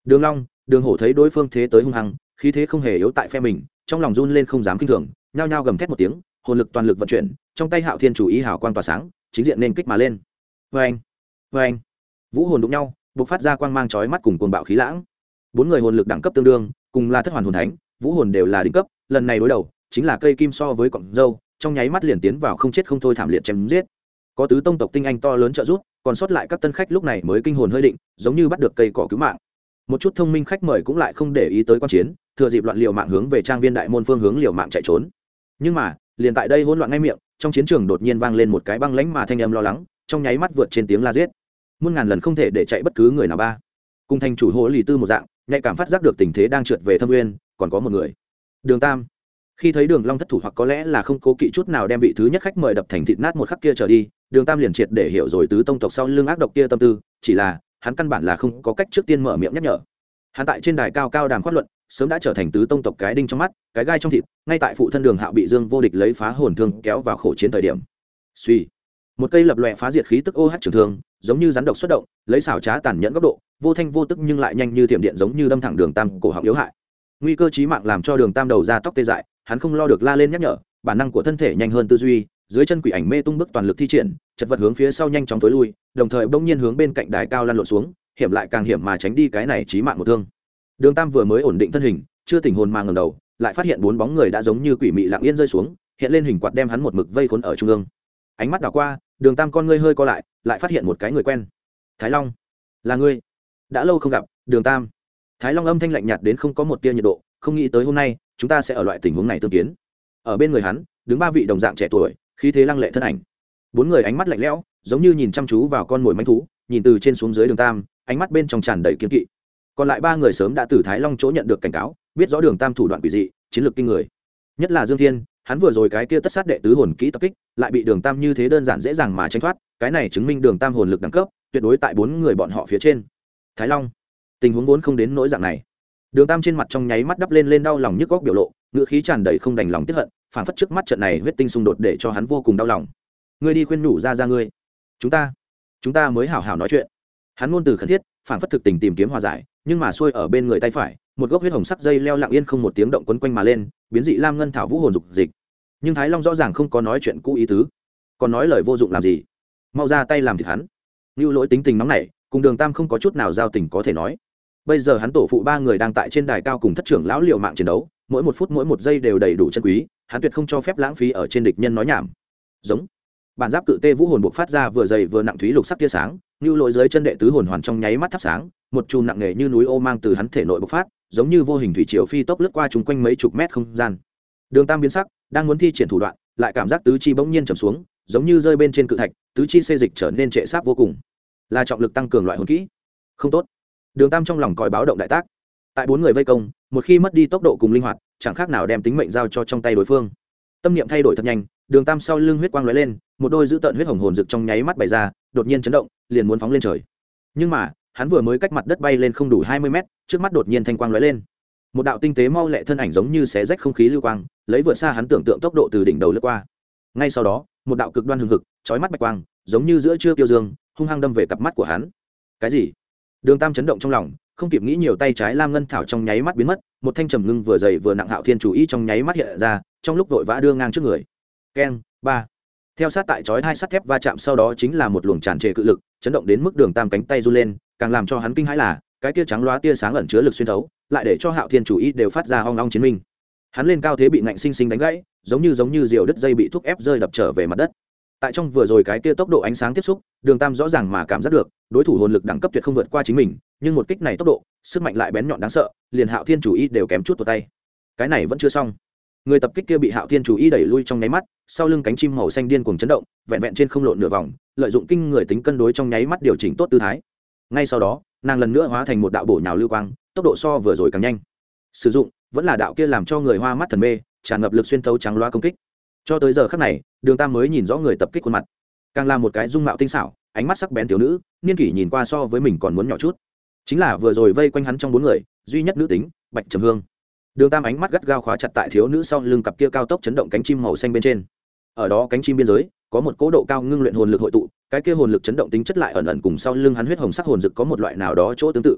Đường Long, Đường Hổ thấy đối phương thế tới hung hăng, khí thế không hề yếu tại phe mình, trong lòng run lên không dám kinh thường, nhao nhao gầm thét một tiếng, hồn lực toàn lực vận chuyển, trong tay Hạo Thiên chủ ý hào quang tỏa sáng, chính diện nên kích mà lên. Oeng, oeng, vũ hồn đụng nhau, bộc phát ra quang mang chói mắt cùng cuồng bạo khí lãng. Bốn người hồn lực đẳng cấp tương đương, cùng là thất hoàn hồn thánh, vũ hồn đều là đỉnh cấp, lần này đối đầu, chính là cây kim so với cọng dâu, trong nháy mắt liền tiến vào không chết không thôi thảm liệt chém giết. Có tứ tông tộc tinh anh to lớn trợ giúp, còn sót lại các tân khách lúc này mới kinh hồn hơi định, giống như bắt được cây cỏ cứu mạng. Một chút thông minh khách mời cũng lại không để ý tới quan chiến, thừa dịp loạn liều mạng hướng về trang viên đại môn phương hướng liều mạng chạy trốn. Nhưng mà, liền tại đây hỗn loạn ngay miệng, trong chiến trường đột nhiên vang lên một cái băng lãnh mà thanh âm lo lắng, trong nháy mắt vượt trên tiếng la giết. Muôn ngàn lần không thể để chạy bất cứ người nào ba. Cùng thành chủ Hồ Lì Tư một dạng, nhạy cảm phát giác được tình thế đang trượt về thâm nguyên, còn có một người. Đường Tam. Khi thấy Đường Long thất thủ hoặc có lẽ là không cố kỵ chút nào đem vị thứ nhất khách mời đập thành thịt nát một khắc kia trở đi, Đường Tam liền triệt để hiểu rồi tứ tông tộc sau lưng ác độc kia tâm tư, chỉ là hắn căn bản là không có cách trước tiên mở miệng nhắc nhở. Hắn tại trên đài cao cao đàm khoát luận, sớm đã trở thành tứ tông tộc cái đinh trong mắt, cái gai trong thịt, ngay tại phụ thân Đường Hạo bị Dương vô địch lấy phá hồn thương kéo vào khổ chiến thời điểm. Suy, một cây lập loè phá diệt khí tức OH trường thương, giống như rắn độc xuất động, lấy xảo trá tàn nhẫn góc độ, vô thanh vô tức nhưng lại nhanh như thiểm điện giống như đâm thẳng Đường Tam cổ họng yếu hại. Nguy cơ chí mạng làm cho Đường Tam đầu ra tóc tê dại, hắn không lo được la lên nhắc nhở, bản năng của thân thể nhanh hơn tư duy, dưới chân quỷ ảnh mê tung bước toàn lực thi triển, chật vật hướng phía sau nhanh chóng tối lui, đồng thời bỗng nhiên hướng bên cạnh đài cao lăn lộn xuống, hiểm lại càng hiểm mà tránh đi cái này chí mạng một thương. Đường Tam vừa mới ổn định thân hình, chưa tỉnh hồn mà ngẩng đầu, lại phát hiện bốn bóng người đã giống như quỷ mị lặng yên rơi xuống, hiện lên hình quạt đem hắn một mực vây khốn ở trung ương. Ánh mắt đảo qua, Đường Tam con ngươi hơi co lại phát hiện một cái người quen. Thái Long, là ngươi? Đã lâu không gặp, Đường Tam. Thái Long âm thanh lạnh nhạt đến không có một tia nhiệt độ, không nghĩ tới hôm nay chúng ta sẽ ở loại tình huống này tương kiến. Ở bên người hắn đứng ba vị đồng dạng trẻ tuổi, khí thế lăng lệ thân ảnh. Bốn người ánh mắt lạnh lẽo, giống như nhìn chăm chú vào con mồi manh thú, nhìn từ trên xuống dưới Đường Tam, ánh mắt bên trong tràn đầy kiên kỵ. Còn lại ba người sớm đã từ Thái Long chỗ nhận được cảnh cáo, biết rõ Đường Tam thủ đoạn quỷ dị, chiến lược kinh người. Nhất là Dương Thiên, hắn vừa rồi cái kia tất sát đệ tứ hồn kỹ tập kích, lại bị Đường Tam như thế đơn giản dễ dàng mà tránh thoát, cái này chứng minh Đường Tam hồn lực đẳng cấp tuyệt đối tại bốn người bọn họ phía trên. Thái Long, tình huống vốn không đến nỗi dạng này. Đường Tam trên mặt trong nháy mắt đắp lên đau lòng nhức góc biểu lộ, ngữ khí tràn đầy không đành lòng tiếc hận, phản phất trước mắt trận này huyết tinh xung đột để cho hắn vô cùng đau lòng. Ngươi đi khuyên nhủ ra ngươi, chúng ta mới hảo hảo nói chuyện. Hắn ngôn từ khẩn thiết, phản phất thực tình tìm kiếm hòa giải, nhưng mà xuôi ở bên người tay phải, một gốc huyết hồng sắc dây leo lặng yên không một tiếng động quấn quanh mà lên, biến dị lam ngân thảo vũ hồn dục dịch. Nhưng Thái Long rõ ràng không có nói chuyện cũ ý tứ, còn nói lời vô dụng làm gì? Mau ra tay làm thịt hắn. Nưu Lỗi tính tình nóng nảy, cùng Đường Tam không có chút nào giao tình có thể nói. Bây giờ hắn tổ phụ ba người đang tại trên đài cao cùng thất trưởng lão liều mạng chiến đấu, mỗi một phút mỗi một giây đều đầy đủ chân quý, hắn tuyệt không cho phép lãng phí ở trên địch nhân nói nhảm. Giống. Bản giáp cự tê vũ hồn buộc phát ra vừa dày vừa nặng thúy lục sắc tia sáng, Nưu Lỗi dưới chân đệ tứ hồn hoàn trong nháy mắt thắp sáng, một chùm nặng nề như núi ô mang từ hắn thể nội bộc phát, giống như vô hình thủy triều phi tốc lướt qua chúng quanh mấy chục mét không gian. Đường Tam biến sắc, đang muốn thi triển thủ đoạn, lại cảm giác tứ chi bỗng nhiên trầm xuống, giống như rơi bên trên cự thạch, tứ chi xê dịch trở nên trệ sáp vô cùng. Là trọng lực tăng cường loại hồn kỹ. Không tốt. Đường Tam trong lòng còi báo động đại tác. Tại bốn người vây công, một khi mất đi tốc độ cùng linh hoạt, chẳng khác nào đem tính mệnh giao cho trong tay đối phương. Tâm niệm thay đổi thật nhanh, Đường Tam sau lưng huyết quang lóe lên, một đôi dữ tợn huyết hồng hồn rực trong nháy mắt bày ra, đột nhiên chấn động, liền muốn phóng lên trời. Nhưng mà, hắn vừa mới cách mặt đất bay lên không đủ 20 mét, trước mắt đột nhiên thanh quang lóe lên. Một đạo tinh tế mau lẹ thân ảnh giống như xé rách không khí lưu quang, lấy vượt xa hắn tưởng tượng tốc độ từ đỉnh đầu lướt qua. Ngay sau đó, một đạo cực đoan hừng hực, chói mắt bạch quang, giống như giữa trưa tiêu dương, hung hăng đâm về cặp mắt của hắn. Cái gì? Đường Tam chấn động trong lòng, không kịp nghĩ nhiều, tay trái lam ngân thảo trong nháy mắt biến mất, một thanh trầm ngưng vừa dày vừa nặng Hạo Thiên chủ ý trong nháy mắt hiện ra, trong lúc vội vã đưa ngang trước người. Keng, ba. Theo sát tại chói hai sắt thép va chạm sau đó chính là một luồng tràn trề cự lực, chấn động đến mức Đường Tam cánh tay run lên, càng làm cho hắn kinh hãi là, cái tia trắng loá tia sáng ẩn chứa lực xuyên thấu, lại để cho Hạo Thiên chủ ý đều phát ra ong ong chiến minh. Hắn lên cao thế bị ngạnh sinh sinh đánh gãy, giống như diều đứt dây bị thúc ép rơi đập trở về mặt đất. Tại trong vừa rồi cái tia tốc độ ánh sáng tiếp xúc, Đường Tam rõ ràng mà cảm giác được, đối thủ hồn lực đẳng cấp tuyệt không vượt qua chính mình, nhưng một kích này tốc độ, sức mạnh lại bén nhọn đáng sợ, liền Hạo Thiên chủ ý đều kém chút tuột tay. Cái này vẫn chưa xong. Người tập kích kia bị Hạo Thiên chủ ý đẩy lui trong nháy mắt, sau lưng cánh chim màu xanh điên cuồng chấn động, vẹn vẹn trên không lộn nửa vòng, lợi dụng kinh người tính cân đối trong nháy mắt điều chỉnh tốt tư thái. Ngay sau đó, nàng lần nữa hóa thành một đạo bổ nhào lưu quang, tốc độ so vừa rồi càng nhanh. Sử dụng vẫn là đạo kia làm cho người hoa mắt thần mê, tràn ngập lực xuyên thấu trắng loa công kích. Cho tới giờ khắc này, Đường Tam mới nhìn rõ người tập kích khuôn mặt, càng là một cái dung mạo tinh xảo, ánh mắt sắc bén thiếu nữ, niên kỷ nhìn qua so với mình còn muốn nhỏ chút. Chính là vừa rồi vây quanh hắn trong bốn người, duy nhất nữ tính, Bạch Trầm Hương. Đường Tam ánh mắt gắt gao khóa chặt tại thiếu nữ sau lưng cặp kia cao tốc chấn động cánh chim màu xanh bên trên. Ở đó cánh chim biên giới, có một cố độ cao ngưng luyện hồn lực hội tụ, cái kia hồn lực chấn động tính chất lại ẩn ẩn cùng sau lưng hắn huyết hồng sắc hồn dực có một loại nào đó chỗ tương tự.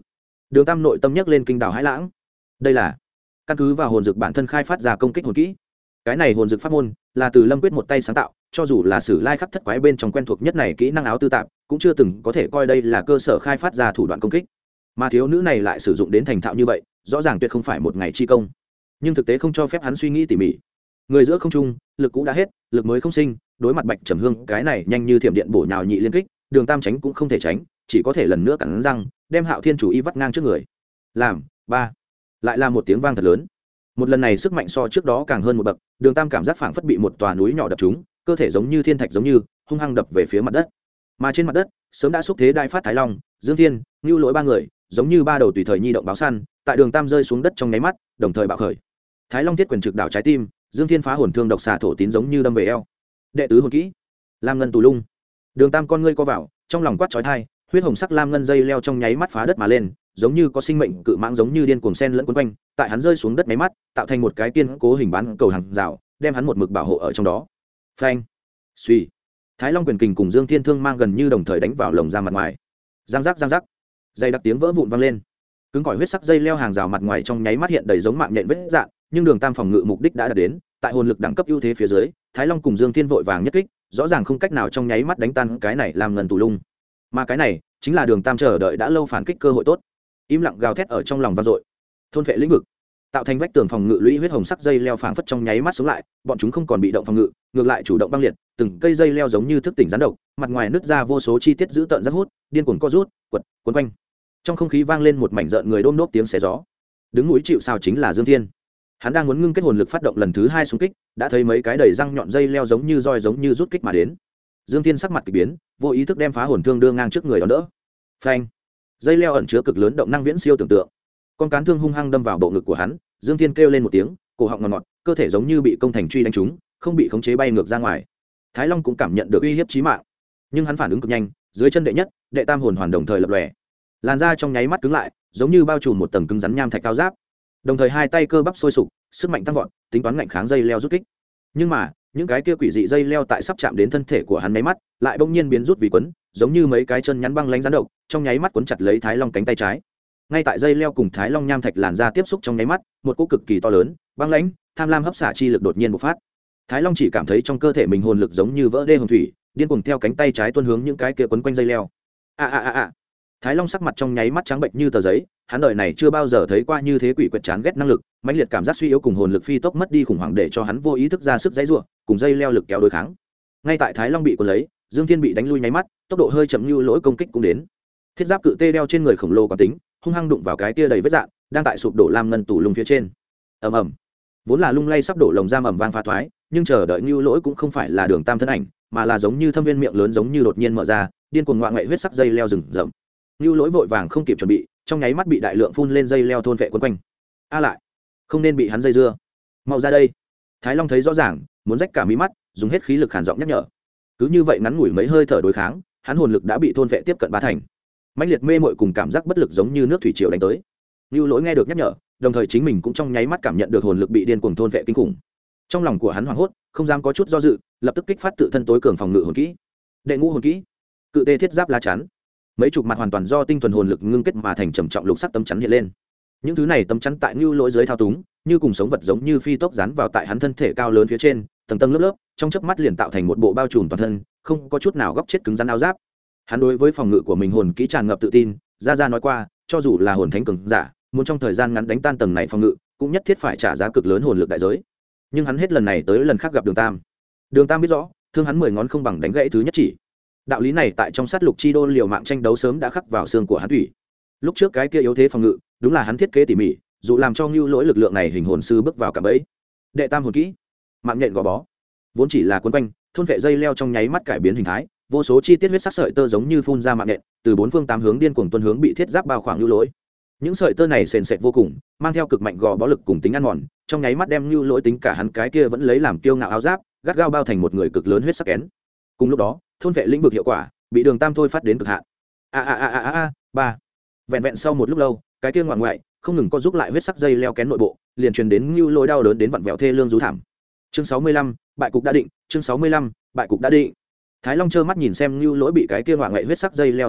Đường Tam nội tâm nhấc lên kinh đảo hãi lãng. Đây là căn cứ vào hồn dược bản thân khai phát ra công kích hồn kỹ. Cái này hồn dược pháp môn là từ Lâm Quyết một tay sáng tạo, cho dù là Sử Lai Khắc Thất Quái bên trong quen thuộc nhất này kỹ năng áo tư tạp, cũng chưa từng có thể coi đây là cơ sở khai phát ra thủ đoạn công kích. Mà thiếu nữ này lại sử dụng đến thành thạo như vậy, rõ ràng tuyệt không phải một ngày chi công. Nhưng thực tế không cho phép hắn suy nghĩ tỉ mỉ. Người giữa không trung, lực cũ đã hết, lực mới không sinh, đối mặt Bạch Trầm Hương cái này nhanh như thiểm điện bổ nhào nhị liên kích, Đường Tam tránh cũng không thể tránh, chỉ có thể lần nữa cắn răng, đem Hạo Thiên chủ y vắt ngang trước người. Làm, ba. Lại là một tiếng vang thật lớn. Một lần này sức mạnh so trước đó càng hơn một bậc, Đường Tam cảm giác phảng phất bị một tòa núi nhỏ đập trúng, cơ thể giống như thiên thạch giống như hung hăng đập về phía mặt đất. Mà trên mặt đất, sớm đã xúc thế đai phát Thái Long, Dương Thiên, Nưu Lỗi ba người, giống như ba đầu tùy thời nhi động báo săn, tại Đường Tam rơi xuống đất trong nháy mắt, đồng thời bạo khởi. Thái Long thiết quyền trực đảo trái tim, Dương Thiên phá hồn thương độc xà thổ tín giống như đâm về eo. Đệ tứ hồn kỹ, Lam Ngân Tù Lung. Đường Tam con ngươi co vào, trong lòng quát chói tai, huyết hồng sắc lam ngân dây leo trong nháy mắt phá đất mà lên, giống như có sinh mệnh cự mãng giống như điên cuồng sen lẫn quấn quanh, tại hắn rơi xuống đất nháy mắt, tạo thành một cái kiên cố hình bán cầu hàng rào, đem hắn một mực bảo hộ ở trong đó. Phanh, suy. Thái Long quyền kình cùng Dương Thiên thương mang gần như đồng thời đánh vào lồng ra mặt ngoài. Giang giác giang giác. Dây đặc tiếng vỡ vụn vang lên. Cứng cỏi huyết sắc dây leo hàng rào mặt ngoài trong nháy mắt hiện đầy giống mạng nhện vết dạn, nhưng Đường Tam phòng ngự mục đích đã đạt đến, tại hồn lực đẳng cấp ưu thế phía dưới, Thái Long cùng Dương Thiên vội vàng nhất kích, rõ ràng không cách nào trong nháy mắt đánh tan cái này làm ngần tù lung. Mà cái này chính là Đường Tam chờ đợi đã lâu phản kích cơ hội tốt. Im lặng gào thét ở trong lòng vang dội. Thôn phệ lĩnh vực, tạo thành vách tường phòng ngự lũy huyết hồng sắc dây leo phảng phất trong nháy mắt sống lại, bọn chúng không còn bị động phòng ngự, ngược lại chủ động băng liệt, từng cây dây leo giống như thức tỉnh rắn độc, mặt ngoài nứt ra vô số chi tiết giữ tợn rất hút, điên cuồng co rút, quật, cuốn quanh. Trong không khí vang lên một mảnh rợn người đôm đốp tiếng xé gió. Đứng núi chịu sào chính là Dương Thiên. Hắn đang muốn ngưng kết hồn lực phát động lần thứ hai xung kích, đã thấy mấy cái đầy răng nhọn dây leo giống như roi giống như rút kích mà đến. Dương Thiên sắc mặt kỳ biến, vô ý thức đem phá hồn thương đưa ngang trước người đó đỡ. Phanh! Dây leo ẩn chứa cực lớn động năng viễn siêu tưởng tượng. Con cán thương hung hăng đâm vào bộ ngực của hắn, Dương Thiên kêu lên một tiếng, cổ họng ngọt ngọt, cơ thể giống như bị công thành truy đánh trúng, không bị khống chế bay ngược ra ngoài. Thái Long cũng cảm nhận được uy hiếp chí mạng, nhưng hắn phản ứng cực nhanh, dưới chân đệ nhất, đệ tam hồn hoàn đồng thời lập lòe. Làn da trong nháy mắt cứng lại, giống như bao trùm một tầng cứng rắn nham thạch cao giáp. Đồng thời hai tay cơ bắp sôi sục, sức mạnh tăng vọt, tính toán ngạnh kháng dây leo rút kích. Nhưng mà, những cái kia quỷ dị dây leo tại sắp chạm đến thân thể của hắn nháy mắt, lại bỗng nhiên biến rút vì quấn, giống như mấy cái chân nhắn băng lánh rắn độc, trong nháy mắt quấn chặt lấy Thái Long cánh tay trái. Ngay tại dây leo cùng Thái Long nham thạch làn da tiếp xúc trong nháy mắt, một cỗ cực kỳ to lớn, băng lãnh, tham lam hấp xả chi lực đột nhiên bộc phát. Thái Long chỉ cảm thấy trong cơ thể mình hồn lực giống như vỡ đê hồng thủy, điên cuồng theo cánh tay trái tuôn hướng những cái kia quấn quanh dây leo. Thái Long sắc mặt trong nháy mắt trắng bệnh như tờ giấy, hắn đời này chưa bao giờ thấy qua như thế quỷ quyệt chán ghét năng lực, mãnh liệt cảm giác suy yếu cùng hồn lực phi tốc mất đi khủng hoảng để cho hắn vô ý thức ra sức giãy giụa, cùng dây leo lực kéo đối kháng. Ngay tại Thái Long bị cuốn lấy, Dương Thiên bị đánh lui nháy mắt, tốc độ hơi chậm như lỗi công kích cũng đến. Thiết giáp cự tê đeo trên người khổng lồ quán tính, hung hăng đụng vào cái kia đầy vết dạn, đang tại sụp đổ lam ngân tủ lung phía trên. Ầm ầm. Vốn là lung lay sắp đổ lồng giam ầm vang phá thoái, nhưng chờ đợi như lỗi cũng không phải là Đường Tam thân ảnh, mà là giống như thâm viên miệng lớn giống như đột nhiên mở ra, điên cuồng ngoạ ngậy huyết sắc dây leo rừng rậm. Nưu Lỗi vội vàng không kịp chuẩn bị, trong nháy mắt bị đại lượng phun lên dây leo thôn vệ quấn quanh. Lại, không nên bị hắn dây dưa. Mau ra đây. Thái Long thấy rõ ràng, muốn rách cả mí mắt, dùng hết khí lực khản giọng nhắc nhở. Cứ như vậy ngắn ngủi mấy hơi thở đối kháng, hắn hồn lực đã bị thôn vệ tiếp cận ba thành. Mãnh liệt mê mội cùng cảm giác bất lực giống như nước thủy triều đánh tới. Nưu Lỗi nghe được nhắc nhở, đồng thời chính mình cũng trong nháy mắt cảm nhận được hồn lực bị điên cuồng thôn vệ kinh khủng. Trong lòng của hắn hoảng hốt, không dám có chút do dự, lập tức kích phát tự thân tối cường phòng ngự hồn kỹ. Đệ ngũ hồn kỹ, Cự Tê Thiết Giáp lá chắn. Mấy chục mặt hoàn toàn do tinh thuần hồn lực ngưng kết mà thành trầm trọng lục sắc tấm chắn hiện lên. Những thứ này tấm chắn tại Nưu Lỗi dưới thao túng, như cùng sống vật giống như phi tốc dán vào tại hắn thân thể cao lớn phía trên, tầng tầng lớp lớp, trong chớp mắt liền tạo thành một bộ bao trùm toàn thân, không có chút nào góc chết cứng rắn áo giáp. Hắn đối với phòng ngự của mình hồn kỹ tràn ngập tự tin, ra nói qua, cho dù là hồn thánh cường giả, muốn trong thời gian ngắn đánh tan tầng này phòng ngự, cũng nhất thiết phải trả giá cực lớn hồn lực đại giới. Nhưng hắn hết lần này tới lần khác gặp Đường Tam. Đường Tam biết rõ, thương hắn 10 ngón không bằng đánh gãy thứ nhất chỉ. Đạo lý này tại trong sát lục chi đô liều mạng tranh đấu sớm đã khắc vào xương của hắn thủy. Lúc trước cái kia yếu thế phòng ngự, đúng là hắn thiết kế tỉ mỉ, dù làm cho Nưu Lỗi lực lượng này hình hồn sư bước vào cả bẫy. Đệ tam hồn kỹ, mạng nhện gò bó. Vốn chỉ là cuốn quanh, thôn vệ dây leo trong nháy mắt cải biến hình thái, vô số chi tiết huyết sắc sợi tơ giống như phun ra mạng nhện, từ bốn phương tám hướng điên cuồng tuôn hướng bị thiết giáp bao khoảng Nưu Lỗi. Những sợi tơ này sền sệt vô cùng, mang theo cực mạnh gò bó lực cùng tính ăn mòn, trong nháy mắt đem Nưu Lỗi tính cả hắn cái kia vẫn lấy làm kiêu ngạo áo giáp, gắt gao bao thành một người cực lớn huyết sắc kén. Cùng lúc đó, thôn vệ lĩnh vực hiệu quả bị Đường Tam thôi phát đến cực hạn. Ba. Vẹn vẹn sau một lúc lâu, cái kia ngoạn ngoại không ngừng có giúp lại huyết sắc dây leo kén nội bộ, liền truyền đến Nưu Lỗi đau đớn đến vặn vẹo thê lương rú thảm. Chương 65, bại cục đã định, chương 65, bại cục đã định. Thái Long trơ mắt nhìn xem Nưu Lỗi bị cái kia ngoạn ngoại huyết sắc dây leo thôn vệ,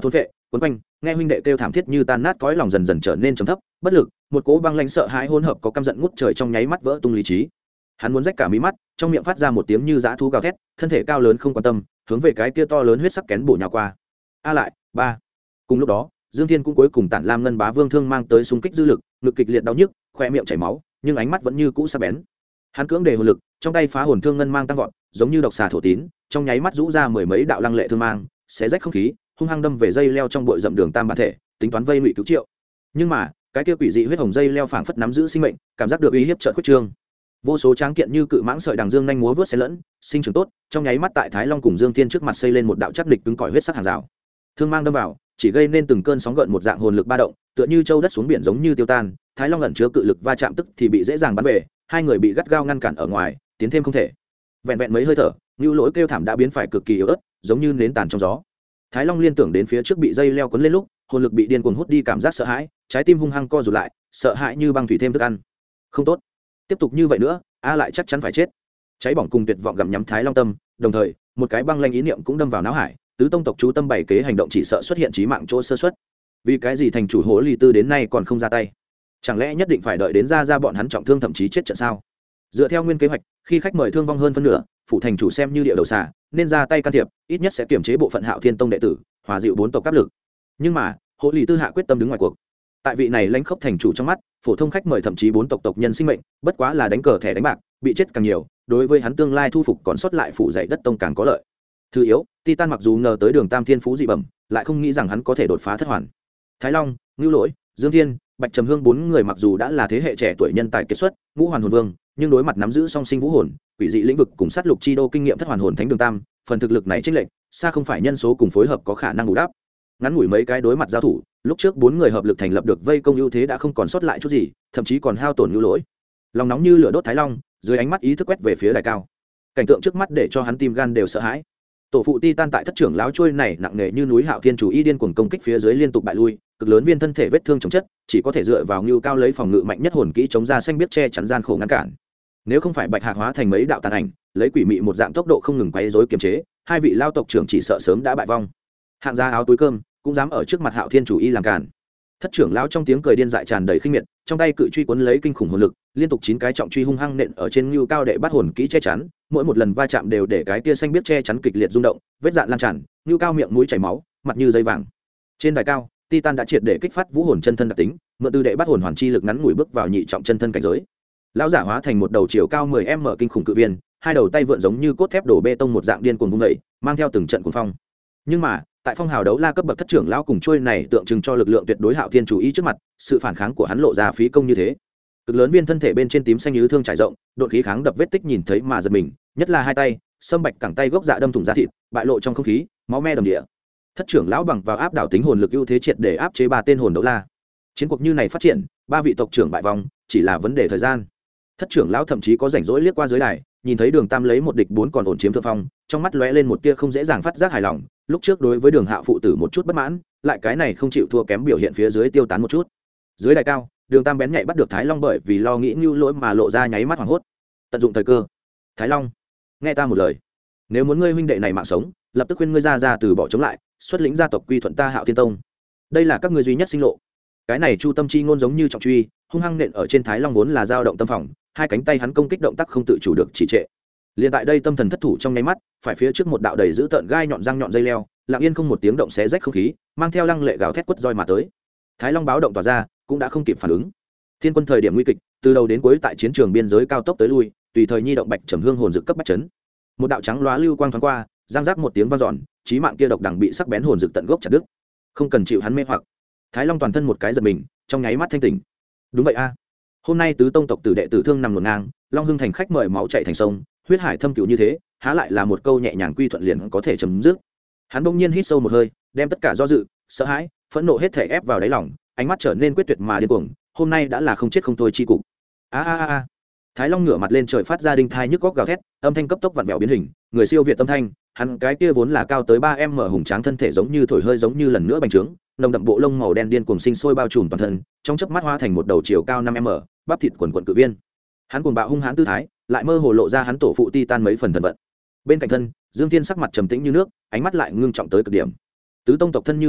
quấn quanh, nghe huynh đệ kêu thảm thiết như tan nát cõi lòng dần dần trở nên trầm thấp bất lực, một cỗ băng lãnh sợ hãi hỗn hợp có căm giận ngút trời trong nháy mắt vỡ tung lý trí. Hắn muốn rách cả mí mắt, trong miệng phát ra một tiếng như dã thú gào thét, thân thể cao lớn không quan tâm hướng về cái kia to lớn huyết sắc kén bổ nhào qua. A lại ba. Cùng lúc đó Dương Thiên cũng cuối cùng tản lam ngân bá vương thương mang tới xung kích dư lực, ngực kịch liệt đau nhức, khoe miệng chảy máu, nhưng ánh mắt vẫn như cũ sắc bén. Hắn cưỡng đề hồn lực, trong tay phá hồn thương ngân mang tăng vọt, giống như độc xà thổ tín, trong nháy mắt rũ ra mười mấy đạo lăng lệ thương mang, xé rách không khí, hung hăng đâm về dây leo trong bụi rậm đường tam bản thể, tính toán vây ngụy cứu triệu. Nhưng mà cái kia quỷ dị huyết hồng dây leo phảng phất nắm giữ sinh mệnh, cảm giác được uy hiếp chợt quyết trương. Vô số tráng kiện như cự mãng sợi đằng dương nhanh múa vớt xen lẫn, sinh trưởng tốt, trong nháy mắt tại Thái Long cùng Dương Thiên trước mặt xây lên một đạo chắc địch cứng cỏi huyết sắc hàng rào. Thương mang đâm vào, chỉ gây nên từng cơn sóng gợn một dạng hồn lực ba động, tựa như châu đất xuống biển giống như tiêu tan. Thái Long ẩn chứa cự lực va chạm tức thì bị dễ dàng bắn về, hai người bị gắt gao ngăn cản ở ngoài, tiến thêm không thể. Vẹn vẹn mấy hơi thở, Nưu Lỗi kêu thảm đã biến phải cực kỳ yếu ớt, giống như nến tàn trong gió. Thái Long liên tưởng đến phía trước bị dây leo cuốn lên lúc, hồn lực bị điên cuồng hút đi cảm giác sợ hãi, trái tim hung hăng co rụt lại, sợ hãi như băng thủy thêm thức ăn. Không tốt, tiếp tục như vậy nữa, A lại chắc chắn phải chết. Cháy bỏng cùng tuyệt vọng gặm nhắm Thái Long tâm, đồng thời, một cái băng lanh ý niệm cũng đâm vào não hải, tứ tông tộc chú tâm bày kế hành động chỉ sợ xuất hiện chí mạng chỗ sơ suất. Vì cái gì thành chủ Hổ Lì Tư đến nay còn không ra tay? Chẳng lẽ nhất định phải đợi đến ra bọn hắn trọng thương thậm chí chết trận sao? Dựa theo nguyên kế hoạch, khi khách mời thương vong hơn phân nửa, phụ thành chủ xem như địa đầu xà, nên ra tay can thiệp, ít nhất sẽ kiểm chế bộ phận Hạo Thiên Tông đệ tử, hòa dịu bốn tộc áp lực. Nhưng mà, Hổ Lì Tư hạ quyết tâm đứng ngoài cuộc. Tại vị này lãnh khốc thành chủ trong mắt, phổ thông khách mời thậm chí bốn tộc tộc nhân sinh mệnh, bất quá là đánh cờ thẻ đánh bạc, bị chết càng nhiều, đối với hắn tương lai thu phục còn sót lại phủ dạy đất tông càng có lợi. Thứ yếu, Titan mặc dù ngờ tới Đường Tam Thiên phú dị bẩm, lại không nghĩ rằng hắn có thể đột phá thất hoàn. Thái Long, Nưu Lỗi, Dương Thiên, Bạch Trầm Hương bốn người mặc dù đã là thế hệ trẻ tuổi nhân tài kiệt xuất, ngũ hoàn hồn vương, nhưng đối mặt nắm giữ song sinh vũ hồn, quỷ dị lĩnh vực cùng sát lục chi đô kinh nghiệm thất hoàn hồn thánh Đường Tam, phần thực lực này chênh lệch, xa không phải nhân số cùng phối hợp có khả năng bù đắp. Ngắn ngủi mấy cái đối mặt giao thủ, lúc trước bốn người hợp lực thành lập được vây công ưu thế đã không còn sót lại chút gì, thậm chí còn hao tổn Nưu Lỗi. Lòng nóng như lửa đốt Thái Long, dưới ánh mắt ý thức quét về phía đài cao. Cảnh tượng trước mắt để cho hắn tim gan đều sợ hãi. Tổ phụ Titan tại thất trưởng lão trôi này nặng nề như núi Hạo Thiên chủ y điên cuồng công kích phía dưới liên tục bại lui, cực lớn viên thân thể vết thương chống chất, chỉ có thể dựa vào Nưu Cao lấy phòng ngự mạnh nhất hồn kỹ chống ra xanh biết che chắn gian khổ ngăn cản. Nếu không phải Bạch Hạc hóa thành mấy đạo tàn ảnh, lấy quỷ mị một dạng tốc độ không ngừng quấy rối kiềm chế, hai vị lao tộc trưởng chỉ sợ sớm đã bại vong. Hạng gia áo túi cơm cũng dám ở trước mặt Hạo Thiên chủ y làm cản. Thất trưởng lão trong tiếng cười điên dại tràn đầy khinh miệt, trong tay cự truy cuốn lấy kinh khủng hồn lực, liên tục 9 cái trọng truy hung hăng nện ở trên Nưu Cao đệ bắt hồn kỹ che chắn, mỗi một lần va chạm đều để cái tia xanh biết che chắn kịch liệt rung động, vết dạn lan tràn, Nưu Cao miệng mũi chảy máu, mặt như dây vàng. Trên đài cao, Titan đã triệt để kích phát vũ hồn chân thân đặc tính, mượn từ đệ bắt hồn hoàn chi lực ngắn ngủi bước vào nhị trọng chân thân cảnh giới. Lão giả hóa thành một đầu chiều cao 10m kinh khủng cự viên, hai đầu tay vượn giống như cốt thép đổ bê tông một dạng điên cuồng vung dậy, mang theo từng trận cuồng phong. Nhưng mà, tại phong hào đấu la cấp bậc thất trưởng lão cùng trôi này tượng trưng cho lực lượng tuyệt đối Hạo Thiên chủ ý trước mặt, sự phản kháng của hắn lộ ra phí công như thế. Cực lớn viên thân thể bên trên tím xanh như thương trải rộng, đột khí kháng đập vết tích nhìn thấy mà giật mình, nhất là hai tay, sâm bạch cẳng tay gốc dạ đâm thủng da thịt, bại lộ trong không khí, máu me đầm địa. Thất trưởng lão bằng vào áp đảo tính hồn lực ưu thế triệt để áp chế ba tên hồn đấu la. Chiến cuộc như này phát triển, ba vị tộc trưởng bại vong, chỉ là vấn đề thời gian. Thất trưởng lão thậm chí có rảnh rỗi liếc qua dưới đài, nhìn thấy Đường Tam lấy một địch bốn còn ổn chiếm thượng phong, trong mắt lóe lên một tia không dễ dàng phát giác hài lòng, lúc trước đối với Đường Hạo phụ tử một chút bất mãn, lại cái này không chịu thua kém biểu hiện phía dưới tiêu tán một chút. Dưới đài cao, Đường Tam bén nhạy bắt được Thái Long bởi vì lo nghĩ Nưu Lỗi mà lộ ra nháy mắt hoảng hốt. Tận dụng thời cơ. Thái Long, nghe ta một lời, nếu muốn ngươi huynh đệ này mạng sống, lập tức khuyên ngươi ra từ bỏ chống lại, xuất lĩnh gia tộc quy thuận ta Hạo Thiên Tông. Đây là các ngươi duy nhất sinh lộ. Cái này Chu Tâm chi ngôn giống như trọng truy, hung hăng nện ở trên Thái Long vốn là dao động tâm phòng, hai cánh tay hắn công kích động tác không tự chủ được chỉ trệ. Liên tại đây tâm thần thất thủ trong nháy mắt, phải phía trước một đạo đầy dữ tợn gai nhọn răng nhọn dây leo, lặng yên không một tiếng động xé rách không khí, mang theo lăng lệ gào thét quất roi mà tới. Thái Long báo động tỏa ra, cũng đã không kịp phản ứng. Thiên quân thời điểm nguy kịch, từ đầu đến cuối tại chiến trường biên giới cao tốc tới lui, tùy thời nhi động Bạch Trầm Hương hồn dực cấp bách chấn. Một đạo trắng lóa lưu quang thoáng qua, giang rác một tiếng vang dọn, chí mạng kia độc đằng bị sắc bén hồn dực tận gốc chặt đứt. Không cần chịu hắn mê hoặc. Thái Long toàn thân một cái giật mình, trong nháy mắt thanh tỉnh. Đúng vậy a. Hôm nay tứ tông tộc tử đệ tử thương nằm luồn ngang, Long Hưng thành khách mời máu chảy thành sông, huyết hải thâm cửu như thế, há lại là một câu nhẹ nhàng quy thuận liền có thể chấm dứt. Hắn bỗng nhiên hít sâu một hơi, đem tất cả do dự, sợ hãi, phẫn nộ hết thể ép vào đáy lòng, ánh mắt trở nên quyết tuyệt mà điên cuồng, hôm nay đã là không chết không thôi chi cục. A a a. Thái Long ngửa mặt lên trời phát ra đinh thai nhức góc gào thét, âm thanh cấp tốc vặn vẹo biến hình, người siêu việt tâm thanh, hắn cái kia vốn là cao tới 3m hùng tráng thân thể giống như thổi hơi giống như lần nữa bành trướng, nồng đậm bộ lông màu đen điên cuồng sinh sôi bao trùm toàn thân, trong chớp mắt hóa thành một đầu chiều cao 5m, bắp thịt quần quần cự viên. Hắn cuồng bạo hung hãn tư thái, lại mơ hồ lộ ra hắn tổ phụ Titan mấy phần thần vận. Bên cạnh thân, Dương Thiên sắc mặt trầm tĩnh như nước, ánh mắt lại ngưng trọng tới cực điểm. Tứ tông tộc thân như một nhà,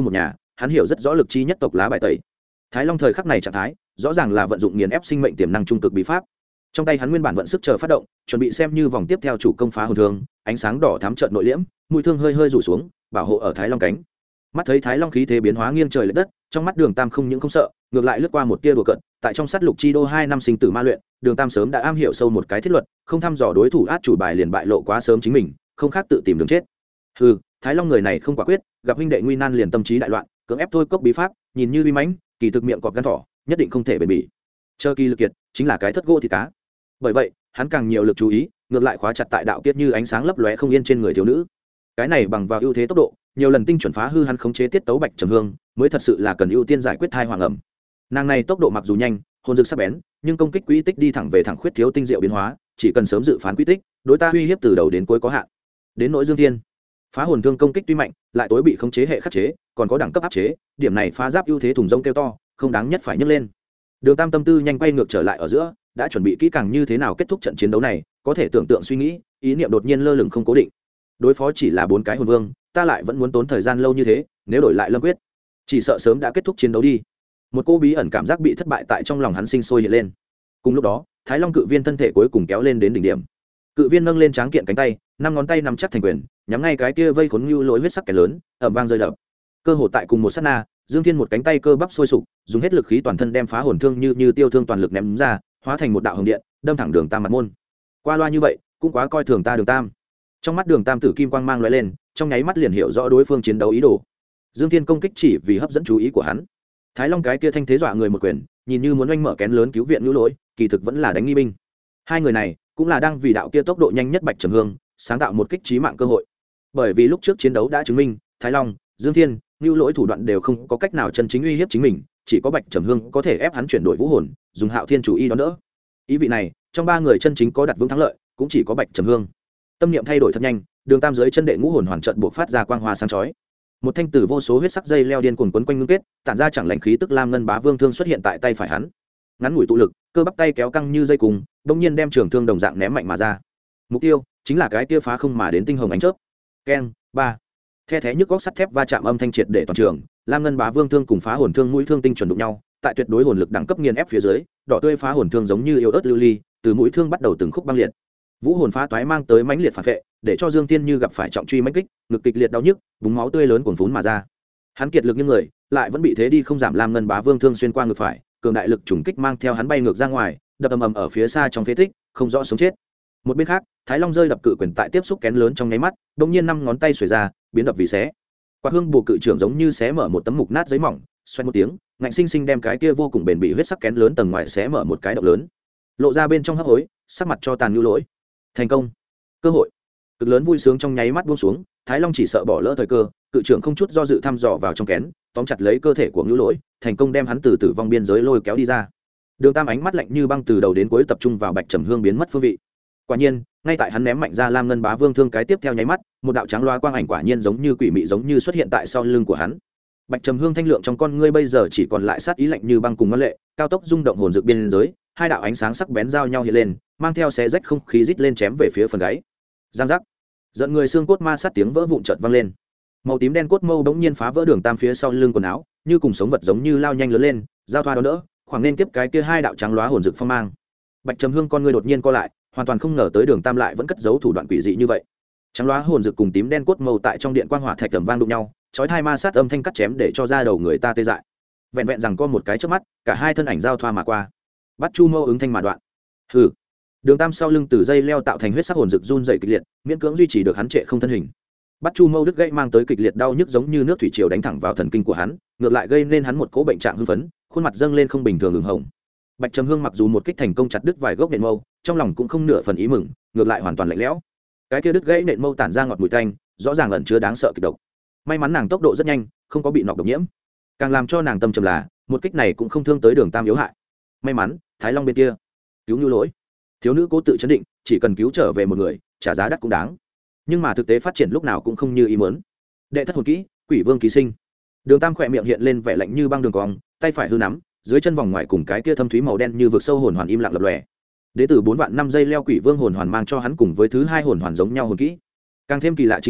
hắn hiểu rất rõ lực chi nhất tộc lá bài tẩy. Thái Long thời khắc này trạng thái rõ ràng là vận dụng nghiền ép sinh mệnh tiềm năng trung cực bí pháp. Trong tay hắn nguyên bản vận sức chờ phát động, chuẩn bị xem như vòng tiếp theo chủ công phá hồn thương, ánh sáng đỏ thắm trợn nội liễm, mũi thương hơi hơi rủ xuống, bảo hộ ở Thái Long cánh. Mắt thấy Thái Long khí thế biến hóa nghiêng trời lệch đất, trong mắt Đường Tam không những không sợ, ngược lại lướt qua một tia đùa cợt, tại trong sát lục chi đô 2 năm sinh tử ma luyện, Đường Tam sớm đã am hiểu sâu một cái thiết luật, không thăm dò đối thủ át chủ bài liền bại lộ quá sớm chính mình, không khác tự tìm đường chết. Hừ, Thái Long người này không quả quyết, gặp huynh đệ nguy nan liền tâm trí đại loạn, cưỡng ép thôi cốc bí pháp, nhìn như uy mãnh, kỳ thực miệng cọp gan thỏ, nhất định không thể bền bỉ. Chờ kỳ lực kiệt, chính là cái thất gỗ thì cá. Bởi vậy, hắn càng nhiều lực chú ý, ngược lại khóa chặt tại đạo kiệt như ánh sáng lấp lóe không yên trên người thiếu nữ. Cái này bằng vào ưu thế tốc độ, nhiều lần tinh chuẩn phá hư hắn khống chế tiết tấu bạch trầm hương, mới thật sự là cần ưu tiên giải quyết thai hoàng ẩm. Nàng này tốc độ mặc dù nhanh, hồn dược sắc bén, nhưng công kích quỹ tích đi thẳng về thẳng khuyết thiếu tinh diệu biến hóa, chỉ cần sớm dự phán quỹ tích, đối ta uy hiếp từ đầu đến cuối có hạn. Đến nỗi Dương Thiên, phá hồn thương công kích tuy mạnh, lại tối bị khống chế hệ khắc chế, còn có đẳng cấp áp chế, điểm này phá giáp ưu thế thùng rông kêu to, không đáng nhất phải nhấc lên. Đường Tam tâm tư nhanh quay ngược trở lại ở giữa, đã chuẩn bị kỹ càng như thế nào kết thúc trận chiến đấu này, có thể tưởng tượng suy nghĩ, ý niệm đột nhiên lơ lửng không cố định. Đối phó chỉ là 4 cái hồn vương, ta lại vẫn muốn tốn thời gian lâu như thế, nếu đổi lại Lâm Quyết, chỉ sợ sớm đã kết thúc chiến đấu đi. Một cô bí ẩn cảm giác bị thất bại tại trong lòng hắn sinh sôi hiện lên. Cùng lúc đó, Thái Long cự viên thân thể cuối cùng kéo lên đến đỉnh điểm. Cự viên nâng lên tráng kiện cánh tay, 5 ngón tay nắm chắc thành quyền, nhắm ngay cái kia vây khốn như lối huyết sắc kẻ lớn, ầm vang rơi đập. Cơ hội tại cùng một sát na, Dương Thiên một cánh tay cơ bắp sôi sục, dùng hết lực khí toàn thân đem phá hồn thương như tiêu thương toàn lực ném ra, hóa thành một đạo hồng điện, đâm thẳng Đường Tam mặt môn. Qua loa như vậy, cũng quá coi thường ta Đường Tam. Trong mắt Đường Tam tử kim quang mang lóe lên, trong nháy mắt liền hiểu rõ đối phương chiến đấu ý đồ. Dương Thiên công kích chỉ vì hấp dẫn chú ý của hắn. Thái Long cái kia thanh thế dọa người một quyền, nhìn như muốn oanh mở kén lớn cứu viện Nữu Lỗi, kỳ thực vẫn là đánh nghi binh. Hai người này cũng là đang vì đạo kia tốc độ nhanh nhất bạch trầm hương, sáng tạo một kích chí mạng cơ hội. Bởi vì lúc trước chiến đấu đã chứng minh, Thái Long, Dương Thiên, Nữu Lỗi thủ đoạn đều không có cách nào chân chính uy hiếp chính mình, chỉ có bạch trầm hương có thể ép hắn chuyển đổi vũ hồn, dùng Hạo Thiên chủ y đón đỡ. Ý vị này, trong 3 người chân chính có đặt vững thắng lợi, cũng chỉ có bạch trầm hương. Tâm niệm thay đổi thật nhanh, Đường Tam dưới chân đệ ngũ hồn hoàn trận buộc phát ra quang hoa sáng chói. Một thanh tử vô số huyết sắc dây leo điên cuồng quấn quanh ngưng kết, tản ra chẳng lành khí tức lam ngân bá vương thương xuất hiện tại tay phải hắn. Ngắn ngủi tụ lực, cơ bắp tay kéo căng như dây cùng, bỗng nhiên đem trường thương đồng dạng ném mạnh mà ra. Mục tiêu chính là cái kia phá không mà đến tinh hồng ánh chớp. Keng, 3. The thé nhức góc sắt thép va chạm âm thanh triệt để toàn trường, lam ngân bá vương thương cùng phá hồn thương mũi thương tinh chuẩn đụng nhau, tại tuyệt đối hồn lực đẳng cấp nghiền ép phía dưới, đỏ tươi phá hồn thương giống như yếu ớt lưu ly, từ mũi thương bắt đầu từng khúc băng liệt. Vũ hồn phá toái mang tới mãnh liệt phản vệ, để cho Dương Tiên như gặp phải trọng truy mãnh kích, ngực kịch liệt đau nhức, búng máu tươi lớn cuồn phún mà ra. Hắn kiệt lực như người, lại vẫn bị thế đi không giảm lam ngân bá vương thương xuyên qua ngực phải, cường đại lực trùng kích mang theo hắn bay ngược ra ngoài, đập ầm ầm ở phía xa trong phế tích, không rõ sống chết. Một bên khác, Thái Long rơi đập cự quyền tại tiếp xúc kén lớn trong nháy mắt, đột nhiên 5 ngón tay xuề ra, biến đập vì xé. Quạt hương bổ cự trưởng giống như xé mở một tấm mục nát giấy mỏng, xoay một tiếng, ngạnh sinh sinh đem cái kia vô cùng bền bỉ huyết sắc kén lớn tầng ngoài xé mở một cái động lớn. Lộ ra bên trong hấp hối, sắc mặt cho tàn Nữu Lỗi. Thành công. Cơ hội cực lớn vui sướng trong nháy mắt buông xuống, Thái Long chỉ sợ bỏ lỡ thời cơ, cự trưởng không chút do dự thăm dò vào trong kén, tóm chặt lấy cơ thể của Nữu Lỗi, thành công đem hắn từ tử vong biên giới lôi kéo đi ra. Đường Tam ánh mắt lạnh như băng từ đầu đến cuối tập trung vào bạch trầm hương biến mất phương vị. Quả nhiên, ngay tại hắn ném mạnh ra lam ngân bá vương thương cái tiếp theo nháy mắt, một đạo trắng loa quang ảnh quả nhiên giống như quỷ mị giống như xuất hiện tại sau lưng của hắn. Bạch trầm hương thanh lượng trong con ngươi bây giờ chỉ còn lại sát ý lạnh như băng cùng ngân lệ, cao tốc rung động hồn dược biên giới, hai đạo ánh sáng sắc bén giao nhau hiện lên, mang theo xé rách không khí rít lên chém về phía phần gáy. Giang giác, giận người xương cốt ma sát tiếng vỡ vụn chợt vang lên. Màu tím đen cốt mâu bỗng nhiên phá vỡ Đường Tam phía sau lưng quần áo, như cùng sống vật giống như lao nhanh lớn lên, giao thoa đó đỡ, khoảng nên tiếp cái kia hai đạo trắng loá hồn dược phong mang. Bạch trầm hương con ngươi đột nhiên co lại, hoàn toàn không ngờ tới Đường Tam lại vẫn cất giấu thủ đoạn quỷ dị như vậy. Trắng loá hồn dược cùng tím đen cốt mâu tại trong điện quang hỏa thạch tầm vang đụng nhau, chói tai ma sát âm thanh cắt chém để cho da đầu người ta tê dại. Vẹn vẹn rằng có một cái chớp mắt, cả hai thân ảnh giao thoa mà qua. Bắt chu mâu ứng thanh mà đoạn. Hừ. Đường Tam sau lưng từ dây leo tạo thành huyết sắc hồn dược run rẩy kịch liệt, miễn cưỡng duy trì được hắn trệ không thân hình. Bắt chu mâu đứt gãy mang tới kịch liệt đau nhức giống như nước thủy triều đánh thẳng vào thần kinh của hắn, ngược lại gây nên hắn một cỗ bệnh trạng hưng phấn, khuôn mặt dâng lên không bình thường ửng hồng. Bạch trầm hương mặc dù một kích thành công chặt đứt vài gốc nện mâu, trong lòng cũng không nửa phần ý mừng, ngược lại hoàn toàn lạnh lẽo. Cái kia đứt gãy nện mâu tản ra ngọt mùi tanh, rõ ràng ẩn chứa đáng sợ kịch độc. May mắn nàng tốc độ rất nhanh, không có bị nọc độc nhiễm. Càng làm cho nàng tâm trầm là, một kích này cũng không thương tới Đường Tam yếu hại. May mắn, Thái Long bên kia cứu Nữu Lỗi. Thiếu nữ cố tự chấn định, chỉ cần cứu trở về một người, trả giá đắt cũng đáng. Nhưng mà thực tế phát triển lúc nào cũng không như ý muốn. Đệ thất hồn kỹ, Quỷ Vương ký sinh. Đường Tam khỏe miệng hiện lên vẻ lạnh như băng đường cong, tay phải hư nắm, dưới chân vòng ngoài cùng cái kia thâm thúy màu đen như vực sâu hồn hoàn im lặng lập lòe. Đế tử 4 vạn 5 giây leo Quỷ Vương hồn hoàn mang cho hắn cùng với thứ hai hồn hoàn giống nhau hồn kỹ. Càng thêm kỳ lạ chính là,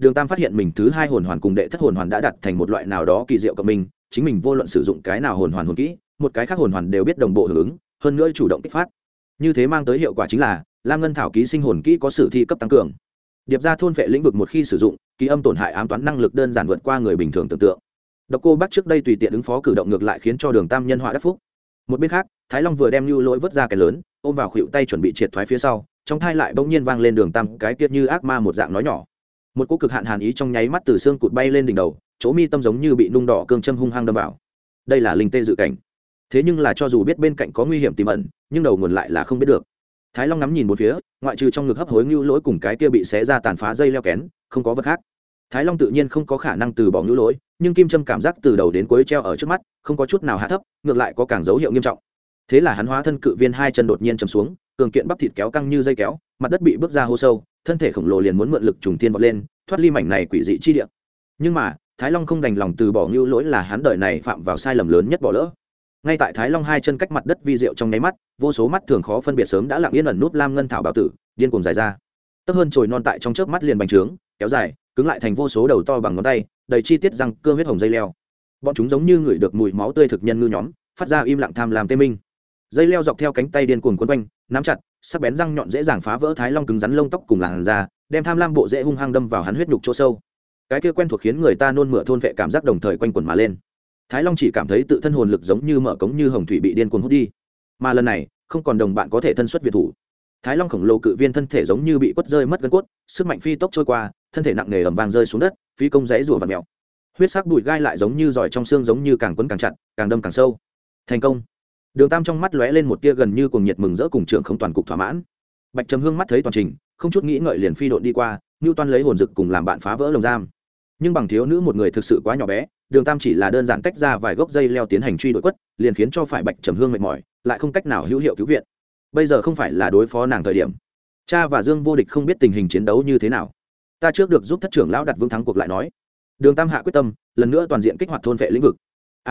Đường Tam phát hiện mình thứ hai hồn hoàn cùng đệ thất hồn hoàn đã đặt thành một loại nào đó kỳ diệu cộng minh, chính mình vô luận sử dụng cái nào hồn hoàn hồn kỹ, một cái khác hồn hoàn đều biết đồng bộ hưởng ứng, hơn nữa chủ động kích phát. Như thế mang tới hiệu quả chính là Lam Ngân Thảo ký sinh hồn kỹ có sử thi cấp tăng cường. Điệp ra thôn vệ lĩnh vực một khi sử dụng, ký âm tổn hại ám toán năng lực đơn giản vượt qua người bình thường tưởng tượng. Độc Cô Bác trước đây tùy tiện ứng phó cử động ngược lại khiến cho Đường Tam nhân họa đắc phúc. Một bên khác, Thái Long vừa đem Nưu Lỗi vớt ra cái lớn, ôm vào khuỷu tay chuẩn bị triệt thoái phía sau, trong thai lại bỗng nhiên vang lên Đường Tam cái kia như ác ma một dạng nói nhỏ. Một cỗ cực hạn hàn ý trong nháy mắt từ xương cụt bay lên đỉnh đầu, chỗ mi tâm giống như bị nung đỏ cương châm hung hăng đâm vào. Đây là linh tê dự cảnh. Thế nhưng là cho dù biết bên cạnh có nguy hiểm tiềm ẩn, nhưng đầu nguồn lại là không biết được. Thái Long ngắm nhìn một phía, ngoại trừ trong ngực hấp hối Nưu Lỗi cùng cái kia bị xé ra tàn phá dây leo kén, không có vật khác. Thái Long tự nhiên không có khả năng từ bỏ Nưu Lỗi, nhưng kim châm cảm giác từ đầu đến cuối treo ở trước mắt, không có chút nào hạ thấp, ngược lại có càng dấu hiệu nghiêm trọng. Thế là hắn hóa thân cự viên hai chân đột nhiên chầm xuống, cường kiện bắp thịt kéo căng như dây kéo, mặt đất bị bước ra hô sâu, thân thể khổng lồ liền muốn mượn lực trùng thiên vọt lên, thoát ly mảnh này quỷ dị chi địa. Nhưng mà, Thái Long không đành lòng từ bỏ Nưu Lỗi là hắn đời này phạm vào sai lầm lớn nhất bỏ lỡ. Ngay tại Thái Long hai chân cách mặt đất vi diệu trong nháy mắt, vô số mắt thường khó phân biệt sớm đã lặng yên ẩn núp Lam Ngân Thảo bảo tử, điên cuồng dài ra. Tấp hơn chồi non tại trong chớp mắt liền bành trướng, kéo dài, cứng lại thành vô số đầu to bằng ngón tay, đầy chi tiết răng cưa huyết hồng dây leo. Bọn chúng giống như ngửi được mùi máu tươi thực nhân ngư nhóm, phát ra im lặng tham lam tê minh. Dây leo dọc theo cánh tay điên cuồng quấn quanh, nắm chặt, sắc bén răng nhọn dễ dàng phá vỡ Thái Long cứng rắn lông tóc cùng làn da, đem tham lam bộ rễ hung hăng đâm vào hắn huyết nhục chỗ sâu. Cái kia quen thuộc khiến người ta nôn mửa thôn vệ cảm giác đồng thời quanh quẩn mà lên. Thái Long chỉ cảm thấy tự thân hồn lực giống như mở cống như hồng thủy bị điên cuồng hút đi, mà lần này không còn đồng bạn có thể thân xuất việt thủ. Thái Long khổng lồ cự viên thân thể giống như bị quất rơi mất gân cốt, sức mạnh phi tốc trôi qua, thân thể nặng nề ầm vang rơi xuống đất, phi công giấy rủa vặn mèo. Huyết sắc bụi gai lại giống như giỏi trong xương giống như càng quấn càng chặt, càng đâm càng sâu. Thành công. Đường Tam trong mắt lóe lên một tia gần như cuồng nhiệt mừng rỡ cùng trưởng không toàn cục thỏa mãn. Bạch Trầm Hương mắt thấy toàn trình, không chút nghĩ ngợi liền phi độn đi qua, Nưu Toan lấy hồn dực cùng làm bạn phá vỡ lồng giam. Nhưng bằng thiếu nữ một người thực sự quá nhỏ bé, Đường Tam chỉ là đơn giản tách ra vài gốc dây leo tiến hành truy đuổi quất, liền khiến cho phải Bạch Trầm Hương mệt mỏi, lại không cách nào hữu hiệu cứu viện. Bây giờ không phải là đối phó nàng thời điểm. Cha và Dương Vô Địch không biết tình hình chiến đấu như thế nào, ta trước được giúp thất trưởng lão đặt vương thắng cuộc lại nói. Đường Tam hạ quyết tâm, lần nữa toàn diện kích hoạt thôn vệ lĩnh vực.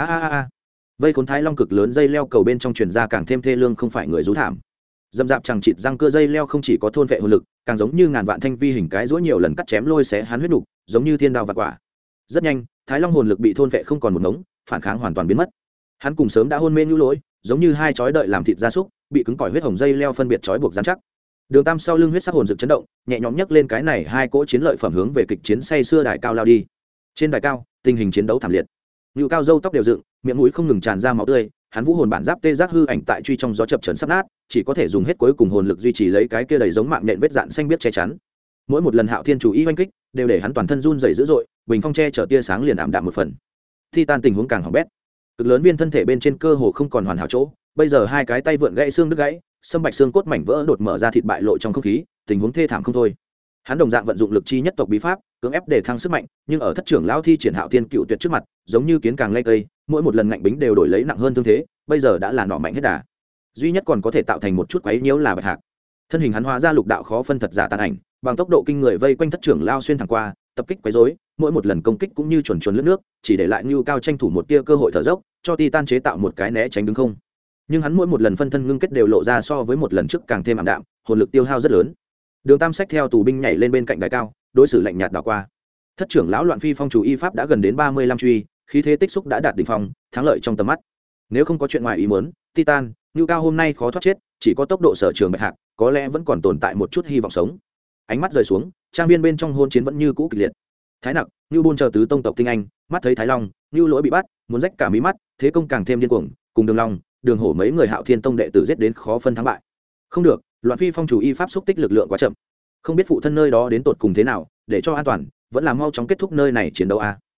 Vây khốn Thái Long cực lớn dây leo cầu bên trong truyền ra càng thêm thê lương không phải người rú thảm. Dầm dạp chẳng chịt răng cưa dây leo không chỉ có thôn vệ hồn lực, càng giống như ngàn vạn thanh vi hình cái rũa nhiều lần cắt chém lôi xé hắn huyết nục, giống như thiên đao vạn quả. Rất nhanh, Thái Long hồn lực bị thôn vệ không còn một ngống, phản kháng hoàn toàn biến mất. Hắn cùng sớm đã hôn mê Nưu Lỗi, giống như hai chói đợi làm thịt gia súc, bị cứng cỏi huyết hồng dây leo phân biệt chói buộc rắn chắc. Đường Tam sau lưng huyết sắc hồn rực chấn động, nhẹ nhõm nhấc lên cái này hai cỗ chiến lợi phẩm hướng về kịch chiến say xưa đài cao lao đi. Trên đài cao, tình hình chiến đấu thảm liệt. Nưu Cao râu tóc đều dựng, miệng mũi không ngừng tràn ra máu tươi, hắn vũ hồn bản giáp tê giác hư ảnh tại truy trong gió chập chờn sắp nát, chỉ có thể dùng hết cuối cùng hồn lực duy trì lấy cái kia đầy giống mạng nhện vết dạn xanh biết che chắn. Mỗi một lần Hạo Thiên chủ ý oanh kích, đều để hắn toàn thân run rẩy dữ dội, bình phong che chở tia sáng liền ảm đạm một phần. Titan tình huống càng hỏng bét. Cực lớn viên thân thể bên trên cơ hồ không còn hoàn hảo chỗ, bây giờ hai cái tay vượn gãy xương đứt gãy, sâm bạch xương cốt mảnh vỡ đột mở ra thịt bại lộ trong không khí, tình huống thê thảm không thôi. Hắn đồng dạng vận dụng lực chi nhất tộc bí pháp, cưỡng ép để thăng sức mạnh, nhưng ở thất trưởng lão thi triển Hạo Thiên cựu tuyệt trước mặt, giống như kiến càng lay cây, mỗi một lần ngạnh bính đều đổi lấy nặng hơn thương thế, bây giờ đã là nọ mạnh hết đà. Duy nhất còn có thể tạo thành một chút quấy nhiễu là Bạch Hạc. Thân hình hắn hóa ra lục đạo khó phân thật giả tàn ảnh, bằng tốc độ kinh người vây quanh thất trưởng lao xuyên thẳng qua, tập kích quấy rối, mỗi một lần công kích cũng như chuồn lướt nước, chỉ để lại Nưu Cao tranh thủ một tia cơ hội thở dốc, cho Titan chế tạo một cái né tránh đứng không. Nhưng hắn mỗi một lần phân thân ngưng kết đều lộ ra so với một lần trước càng thêm ảm đạm, hồn lực tiêu hao rất lớn. Đường Tam sách theo tù binh nhảy lên bên cạnh đài cao, đối xử lạnh nhạt đảo qua. Thất trưởng lão Loạn Phi phong chủ y pháp đã gần đến 35 truy, khí thế tích xúc đã đạt đỉnh phong, thắng lợi trong tầm mắt. Nếu không có chuyện ngoài ý muốn, Titan, Nưu Cao hôm nay khó thoát chết, chỉ có tốc độ sở trường Bạch Hạc, có lẽ vẫn còn tồn tại một chút hy vọng sống. Ánh mắt rời xuống, trang viên bên trong hôn chiến vẫn như cũ kịch liệt. Thái Nặc, Nưu Bôn chờ tứ tông tộc tinh anh, mắt thấy Thái Long, Nưu Lỗi bị bắt, muốn rách cả mí mắt, thế công càng thêm điên cuồng, cùng Đường Long, Đường Hổ mấy người Hạo Thiên tông đệ tử giết đến khó phân thắng bại. Không được, Loạn Phi phong chủ y pháp xúc tích lực lượng quá chậm. Không biết phụ thân nơi đó đến tột cùng thế nào, để cho an toàn, vẫn là mau chóng kết thúc nơi này chiến đấu a.